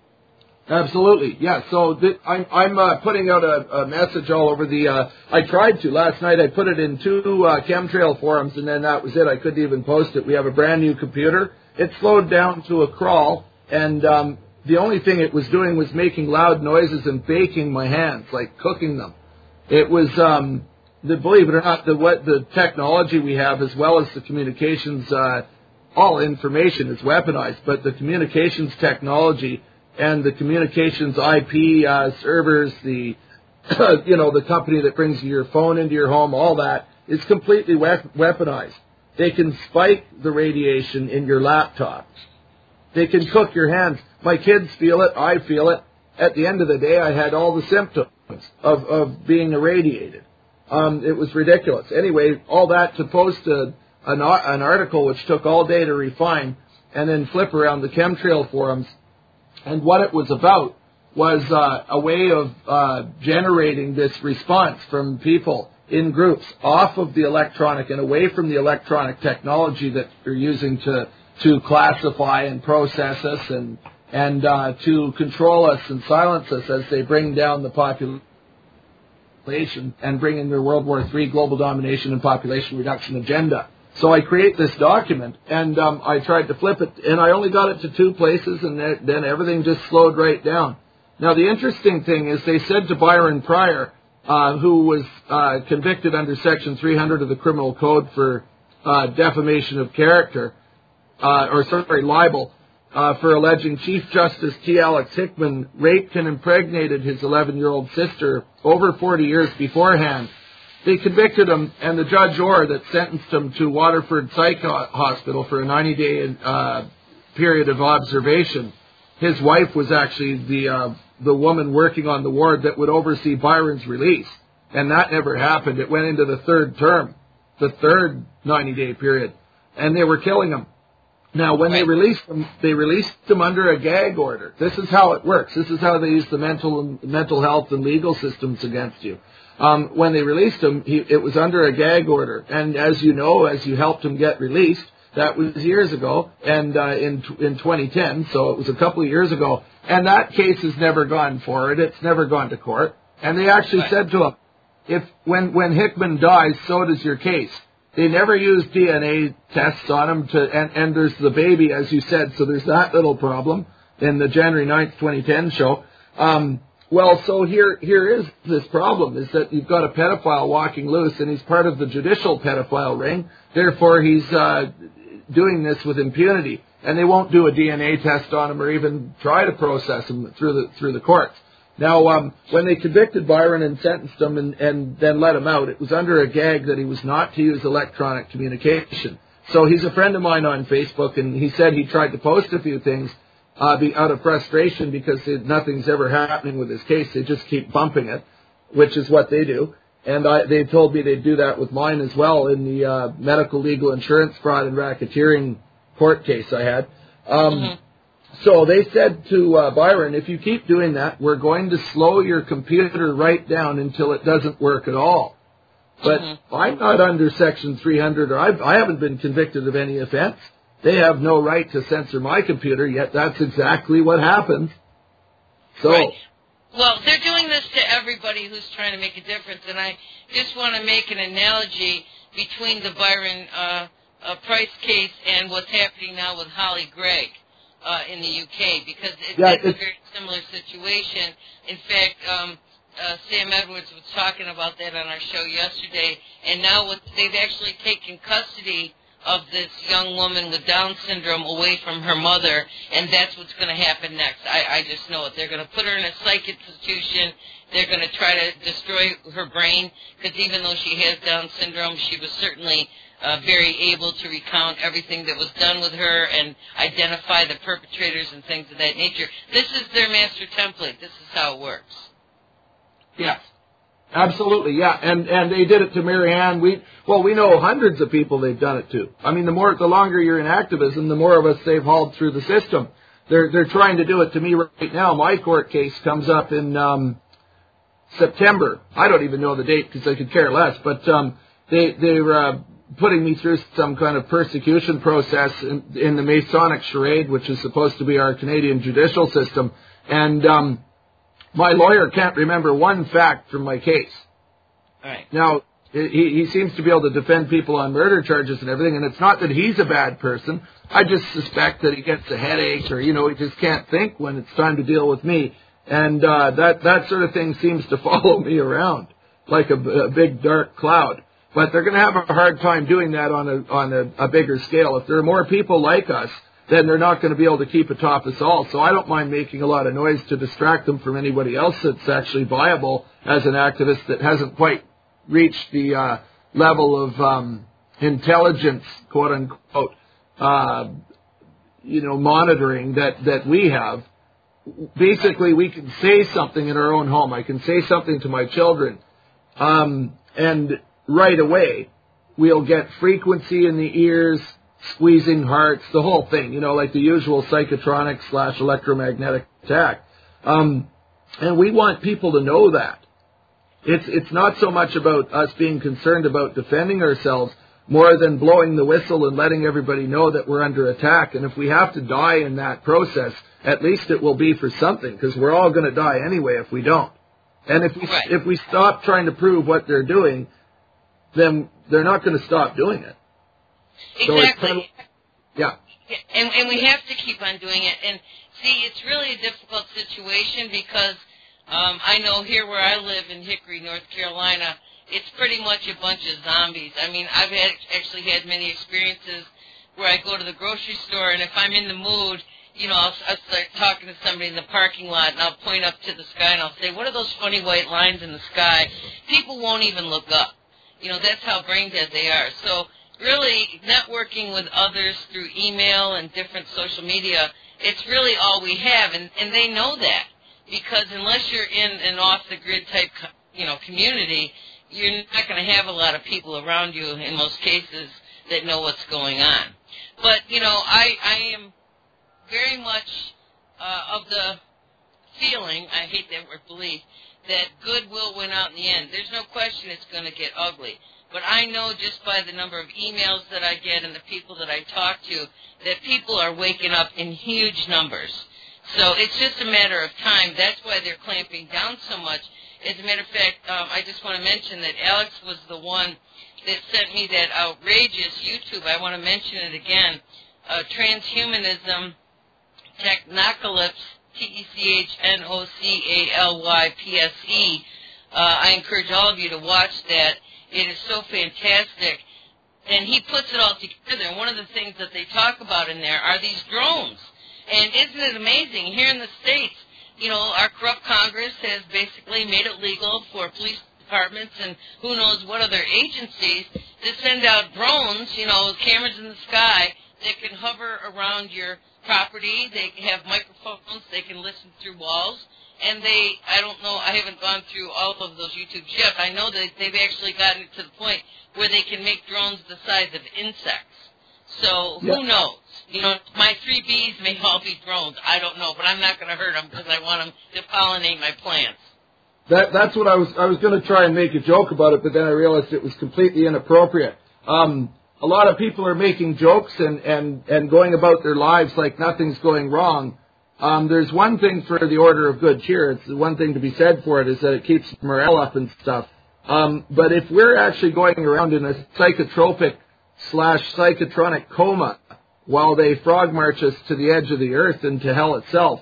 Absolutely, yeah. So th- I'm, I'm uh, putting out a, a message all over the. Uh, I tried to last night. I put it in two uh, chemtrail forums, and then that was it. I couldn't even post it. We have a brand new computer. It slowed down to a crawl, and um, the only thing it was doing was making loud noises and baking my hands, like cooking them. It was, um, the, believe it or not, the what the technology we have, as well as the communications. Uh, all information is weaponized, but the communications technology and the communications I P uh, servers, the you know the company that brings your phone into your home, all that is completely wep- weaponized. They can spike the radiation in your laptop. They can cook your hands. My kids feel it. I feel it. At the end of the day, I had all the symptoms of, of being irradiated. Um, it was ridiculous. Anyway, all that to post a, an, an article which took all day to refine and then flip around the chemtrail forums. And what it was about was uh, a way of uh, generating this response from people in groups off of the electronic and away from the electronic technology that they're using to to classify and process us and and uh, to control us and silence us as they bring down the population and bring in their World War Three global domination and population reduction agenda. So I create this document, and um, I tried to flip it, and I only got it to two places, and then everything just slowed right down. Now, the interesting thing is they said to Byron Pryor, uh, who was uh, convicted under Section three hundred of the Criminal Code for uh, defamation of character, uh, or sorry, libel, uh, for alleging Chief Justice T. Alex Hickman raped and impregnated his eleven-year-old sister over forty years beforehand. They convicted him, and the Judge Orr that sentenced him to Waterford Psych Hospital for a ninety-day uh, period of observation his wife was actually the uh, the woman working on the ward that would oversee Byron's release, and that never happened. It went into the third term, the third ninety-day period, and they were killing him. Now, when they released him, they released him under a gag order. This is how it works. This is how they use the mental and mental health and legal systems against you. Um, when they released him, he, it was under a gag order. And as you know, as you helped him get released, that was years ago, and uh, in in twenty ten, so it was a couple of years ago. And that case has never gone forward. It's never gone to court. And they actually said to him, if when when Hickman dies, so does your case. They never used D N A tests on him, to, and, and there's the baby, as you said, so there's that little problem in the January ninth, twenty ten show. Um, well, so here here is this problem, is that you've got a pedophile walking loose, and he's part of the judicial pedophile ring. Therefore, he's uh, doing this with impunity, and they won't do a D N A test on him or even try to process him through the through the courts. Now, um, when they convicted Byron and sentenced him and, and then let him out, it was under a gag that he was not to use electronic communication. So he's a friend of mine on Facebook, and he said he tried to post a few things uh, be, out of frustration because it, nothing's ever happening with his case. They just keep bumping it, which is what they do. And I, they told me they'd do that with mine as well in the uh, medical, legal, insurance fraud, and racketeering court case I had. Um, mm-hmm. So they said to uh, Byron, if you keep doing that, we're going to slow your computer right down until it doesn't work at all. But mm-hmm. I'm not under Section three hundred, or I've, I haven't been convicted of any offense. They have no right to censor my computer, yet that's exactly what happened. So, right. Well, they're doing this to everybody who's trying to make a difference, and I just want to make an analogy between the Byron uh, uh, Price case and what's happening now with Holly Gregg. Uh, in the U K, because it, yeah, it's a very similar situation. In fact, um, uh, Sam Edwards was talking about that on our show yesterday, and now what, they've actually taken custody of this young woman with Down syndrome away from her mother, and that's what's going to happen next. I, I just know it. They're going to put her in a psych institution. They're going to try to destroy her brain, because even though she has Down syndrome, she was certainly Uh, very able to recount everything that was done with her and identify the perpetrators and things of that nature. This is their master template. This is how it works. Yes, absolutely, yeah. And and they did it to Mary Ann. We well, we know hundreds of people they've done it to. I mean, the more, the longer you're in activism, the more of us they've hauled through the system. They're they're trying to do it to me right now. My court case comes up in um, September. I don't even know the date because I could care less. But um, they they're uh, putting me through some kind of persecution process in, in the Masonic charade, which is supposed to be our Canadian judicial system. And um, my lawyer can't remember one fact from my case. All right. Now, he, he seems to be able to defend people on murder charges and everything, and it's not that he's a bad person. I just suspect that he gets a headache, or, you know, he just can't think when it's time to deal with me. And uh, that, that sort of thing seems to follow me around like a, a big dark cloud. But they're going to have a hard time doing that on a on a, a bigger scale. If there are more people like us, then they're not going to be able to keep atop us all. So I don't mind making a lot of noise to distract them from anybody else that's actually viable as an activist that hasn't quite reached the uh, level of um, intelligence, quote unquote, uh, you know, monitoring that, that we have. Basically, we can say something in our own home. I can say something to my children, um, and right away, we'll get frequency in the ears, squeezing hearts, the whole thing, you know, like the usual psychotronic slash electromagnetic attack. Um, and we want people to know that. It's it's not so much about us being concerned about defending ourselves, more than blowing the whistle and letting everybody know that we're under attack. And if we have to die in that process, at least it will be for something, because we're all going to die anyway if we don't. And if we, right. if we stop trying to prove what they're doing, then they're not going to stop doing it. Exactly. So it's kind of, yeah. And, and we have to keep on doing it. And see, it's really a difficult situation because um, I know here where I live in Hickory, North Carolina, it's pretty much a bunch of zombies. I mean, I've had, actually had many experiences where I go to the grocery store, and if I'm in the mood, you know, I'll, I'll start talking to somebody in the parking lot, and I'll point up to the sky, and I'll say, what are those funny white lines in the sky? People won't even look up. You know, that's how brain dead they are. So really networking with others through email and different social media, it's really all we have, and, and they know that, because unless you're in an off-the-grid type, you know, community, you're not going to have a lot of people around you in most cases that know what's going on. But, you know, I, I am very much uh, of the feeling, I hate that word belief, that good will win out in the end. There's no question it's going to get ugly. But I know just by the number of emails that I get and the people that I talk to that people are waking up in huge numbers. So it's just a matter of time. That's why they're clamping down so much. As a matter of fact, um, I just want to mention that Alex was the one that sent me that outrageous YouTube. I want to mention it again. Uh, Transhumanism, Technocalypse, T E C H N O C A L Y P S E. Uh, I encourage all of you to watch that. It is so fantastic. And he puts it all together. And one of the things that they talk about in there are these drones. And isn't it amazing? Here in the States, you know, our corrupt Congress has basically made it legal for police departments and who knows what other agencies to send out drones, you know, cameras in the sky that can hover around your property. They have microphones. They can listen through walls. And they, I don't know, I haven't gone through all of those YouTubes yet. I know that they've actually gotten to the point where they can make drones the size of insects. So who yep. knows? You know, my three Bs may all be drones. I don't know, but I'm not going to hurt them because I want them to pollinate my plants. That, that's what I was, I was going to try and make a joke about it, but then I realized it was completely inappropriate. Um, a lot of people are making jokes and, and, and going about their lives like nothing's going wrong. Um, there's one thing for the order of good cheer. It's the one thing to be said for it is that it keeps morale up and stuff. Um, but if we're actually going around in a psychotropic slash psychotronic coma while they frog march us to the edge of the earth and to hell itself,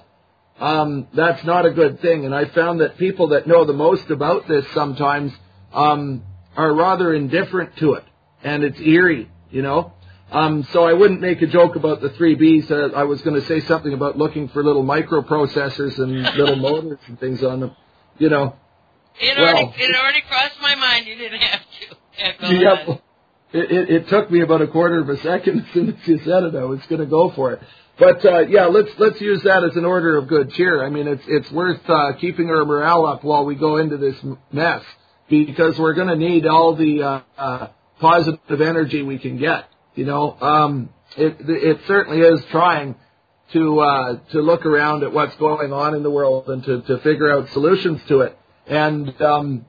um, that's not a good thing. And I found that people that know the most about this sometimes um, are rather indifferent to it. And it's eerie, you know. Um, so I wouldn't make a joke about the three Bs. Uh, I was going to say something about looking for little microprocessors and little motors and things on them, you know. It well, already, it already crossed my mind. You didn't have to. Yeah, go yeah, ahead. It, it, it took me about a quarter of a second as soon as you said it. I was going to go for it. But, uh, yeah, let's let's use that as an order of good cheer. I mean, it's it's worth uh, keeping our morale up while we go into this mess, because we're going to need all the uh, uh, positive energy we can get. You know, um, it it certainly is trying to uh, to look around at what's going on in the world and to, to figure out solutions to it. And um,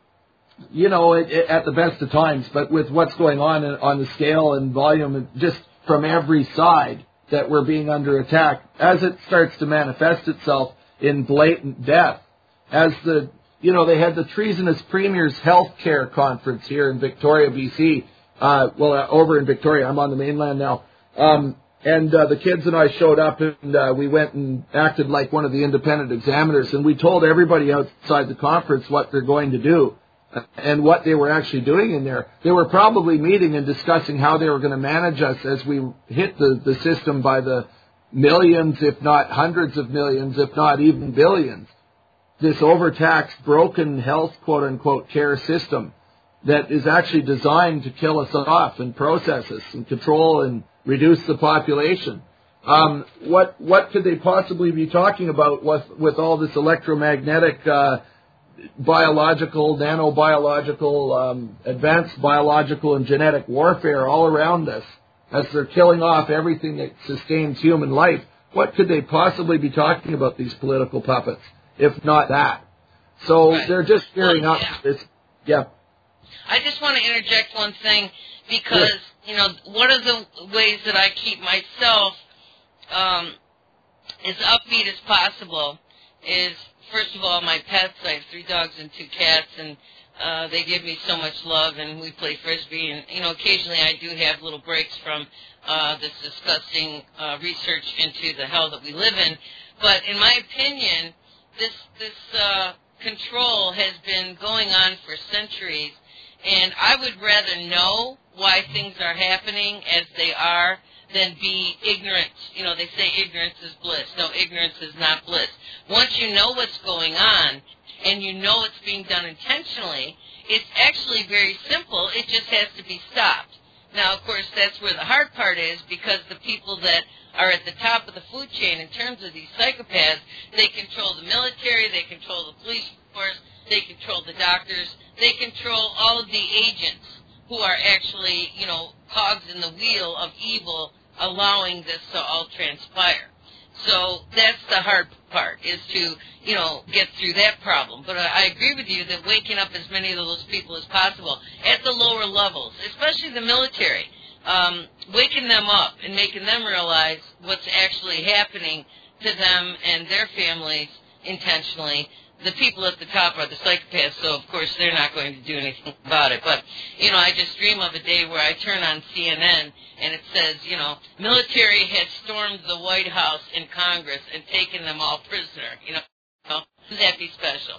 you know, it, it, at the best of times, but with what's going on on the scale and volume, just from every side, that we're being under attack as it starts to manifest itself in blatant death. As the, you know, they had the Treasonous Premier's Health Care Conference here in Victoria, B C, uh, well, uh, over in Victoria. I'm on the mainland now. Um, and uh, the kids and I showed up, and uh, we went and acted like one of the independent examiners, and we told everybody outside the conference what they're going to do and what they were actually doing in there. They were probably meeting and discussing how they were going to manage us as we hit the, the system by the millions, if not hundreds of millions, if not even billions. This overtaxed, broken health, quote-unquote, care system that is actually designed to kill us off and process us and control and reduce the population. Um, what what could they possibly be talking about with, with all this electromagnetic uh biological, nanobiological, um, advanced biological and genetic warfare all around us as they're killing off everything that sustains human life? What could they possibly be talking about, these political puppets, if not that? So right. They're just gearing well, up. Yeah. It's, yeah. I just want to interject one thing because, sure. you know, one of the ways that I keep myself um, as upbeat as possible is, first of all, my pets. I have three dogs and two cats, and uh, they give me so much love, and we play Frisbee. And, you know, occasionally I do have little breaks from uh, this disgusting uh, research into the hell that we live in. But in my opinion, this, this uh, control has been going on for centuries, and I would rather know why things are happening as they are than be ignorant. You know, they say ignorance is bliss. No, ignorance is not bliss. Once you know what's going on and you know it's being done intentionally, it's actually very simple. It just has to be stopped. Now, of course, that's where the hard part is, because the people that are at the top of the food chain in terms of these psychopaths, they control the military, they control the police force, they control the doctors, they control all of the agents who are actually, you know, cogs in the wheel of evil, allowing this to all transpire. So that's the hard part, is to, you know, get through that problem. But I agree with you that waking up as many of those people as possible at the lower levels, especially the military, um, waking them up and making them realize what's actually happening to them and their families intentionally. The people at the top are the psychopaths, so of course they're not going to do anything about it. But, you know, I just dream of a day where I turn on C N N and it says, you know, military has stormed the White House and Congress and taken them all prisoner. You know, would that be special?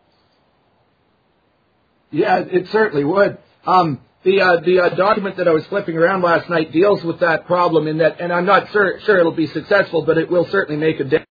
Yeah, it certainly would. Um, the uh, the uh, document that I was flipping around last night deals with that problem in that, and I'm not sure, sure it'll be successful, but it will certainly make a difference.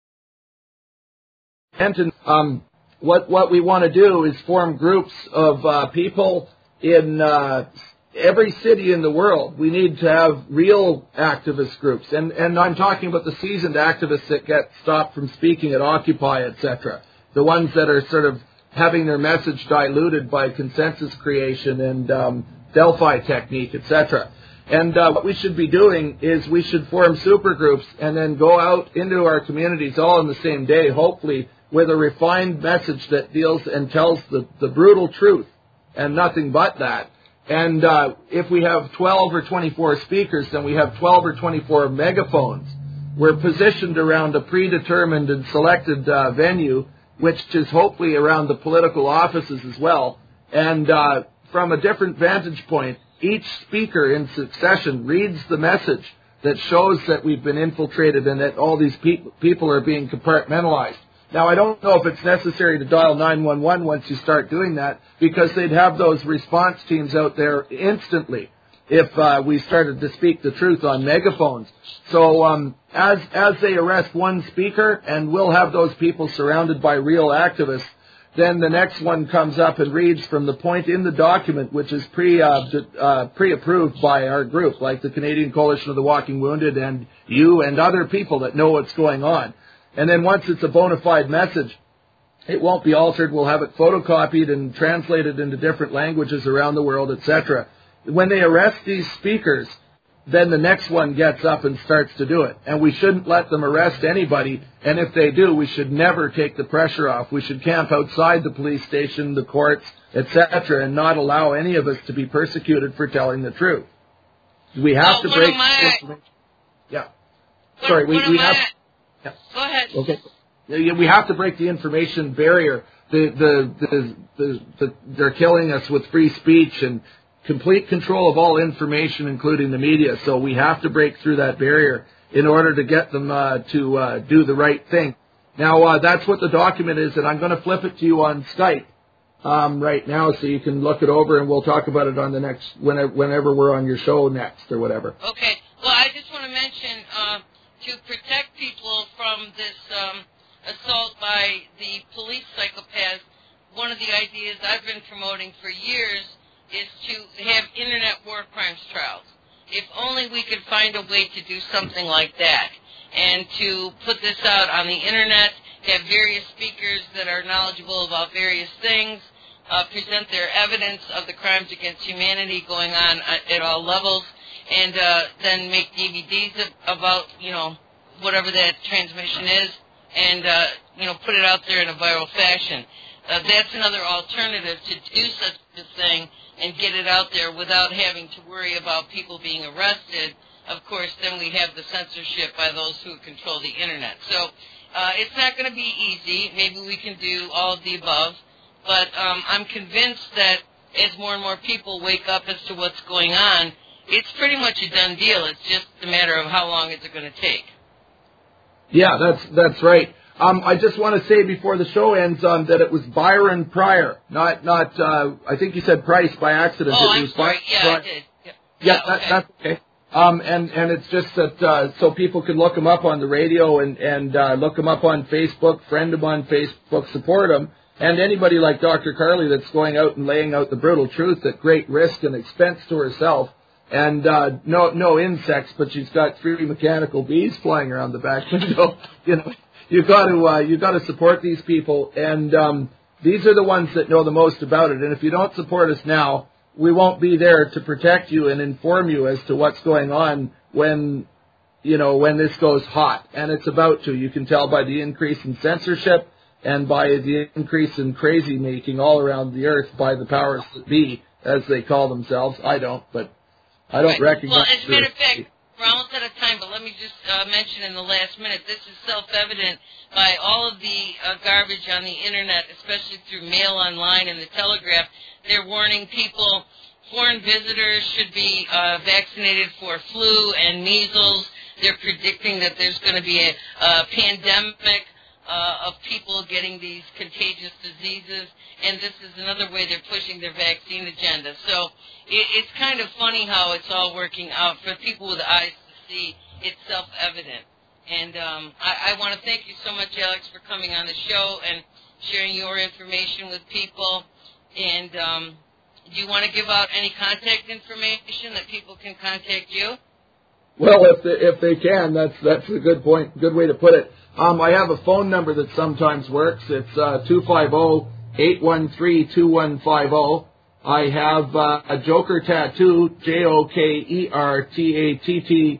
And um, what what we want to do is form groups of uh, people in uh, every city in the world. We need to have real activist groups, and and I'm talking about the seasoned activists that get stopped from speaking at Occupy, et cetera. The ones that are sort of having their message diluted by consensus creation and um, Delphi technique, et cetera. And uh, what we should be doing is we should form supergroups and then go out into our communities all in the same day, hopefully, with a refined message that deals and tells the, the brutal truth and nothing but that. And uh, if we have twelve or twenty-four speakers, then we have twelve or twenty-four megaphones. We're positioned around a predetermined and selected uh, venue, which is hopefully around the political offices as well. And uh, from a different vantage point, each speaker in succession reads the message that shows that we've been infiltrated and that all these pe- people are being compartmentalized. Now, I don't know if it's necessary to dial nine one one once you start doing that, because they'd have those response teams out there instantly if uh, we started to speak the truth on megaphones. So um, as as they arrest one speaker, and we'll have those people surrounded by real activists, then the next one comes up and reads from the point in the document, which is pre, uh, uh, pre-approved by our group, like the Canadian Coalition of the Walking Wounded and you and other people that know what's going on. And then once it's a bona fide message, it won't be altered. We'll have it photocopied and translated into different languages around the world, et cetera. When they arrest these speakers, then the next one gets up and starts to do it. And we shouldn't let them arrest anybody. And if they do, we should never take the pressure off. We should camp outside the police station, the courts, et cetera, and not allow any of us to be persecuted for telling the truth. We have well, to break... My... Yeah. What, Sorry, we, we my... have... Yeah. Go ahead. Okay. We have to break the information barrier. The, the, the, the, the, they're killing us with free speech and complete control of all information, including the media. So we have to break through that barrier in order to get them uh, to uh, do the right thing. Now, uh, that's what the document is, and I'm going to flip it to you on Skype um, right now so you can look it over, and we'll talk about it on the next, whenever, whenever we're on your show next or whatever. Okay. Well, I just want to mention, uh, to protect people from this um, assault by the police psychopaths, one of the ideas I've been promoting for years is to have internet war crimes trials. If only we could find a way to do something like that, and to put this out on the internet, have various speakers that are knowledgeable about various things, uh, present their evidence of the crimes against humanity going on at all levels, and uh, then make D V Ds about, you know, whatever that transmission is, and, uh, you know, put it out there in a viral fashion. Uh, that's another alternative to do such a thing and get it out there without having to worry about people being arrested. Of course, then we have the censorship by those who control the internet. So uh, it's not going to be easy. Maybe we can do all of the above. But um, I'm convinced that as more and more people wake up as to what's going on, it's pretty much a done deal. It's just a matter of how long is it going to take. Yeah, that's that's right. Um, I just want to say before the show ends um, that it was Byron Pryor, not not. Uh, I think you said Price by accident. Oh, it I'm was sorry. By- yeah, By- I did. Yeah, yeah, yeah that, okay. that's okay. Um, and and it's just that uh, so people can look him up on the radio and and uh, look him up on Facebook, friend him on Facebook, support him, and anybody like Doctor Carly that's going out and laying out the brutal truth at great risk and expense to herself. and uh, no no insects, but she's got three mechanical bees flying around the back window. You know, you got to uh, you got to support these people, and um, these are the ones that know the most about it. And if you don't support us now, we won't be there to protect you and inform you as to what's going on when, you know, when this goes hot. And it's about to. You can tell by the increase in censorship and by the increase in crazy making all around the earth by the powers that be, as they call themselves. I don't, but I don't right. recognize. Well, as a matter of fact, we're almost out of time, but let me just uh, mention in the last minute, this is self-evident by all of the uh, garbage on the Internet, especially through Mail Online and the Telegraph. They're warning people foreign visitors should be uh, vaccinated for flu and measles. They're predicting that there's going to be a, a pandemic uh, of people getting these contagious diseases, and this is another way they're pushing their vaccine agenda. So it, it's kind of funny how it's all working out. For people with eyes to see, it's self-evident. And um, I, I want to thank you so much, Alex, for coming on the show and sharing your information with people. And um, do you want to give out any contact information that people can contact you? Well, if they, if they can, that's that's a good point, good way to put it. Um, I have a phone number that sometimes works. It's uh, two five zero, eight one three, two one five zero. I have uh, a Joker tattoo, J O K E R T A T T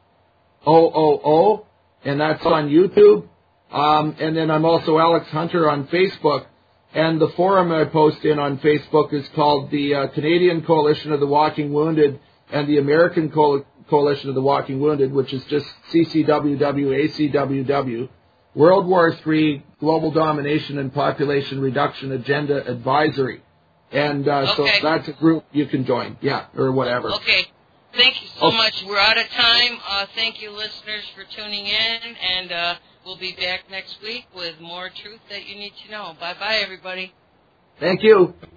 O O O, and that's on YouTube. Um, and then I'm also Alex Hunter on Facebook. And the forum I post in on Facebook is called the uh, Canadian Coalition of the Walking Wounded and the American Co- Coalition of the Walking Wounded, which is just C C W W A C W W, World War Three Global Domination and Population Reduction Agenda Advisory. And uh, okay. so that's a group you can join, yeah, or whatever. Okay. Thank you so okay. much. We're out of time. Uh, thank you, listeners, for tuning in, and uh, we'll be back next week with more truth that you need to know. Bye-bye, everybody. Thank you.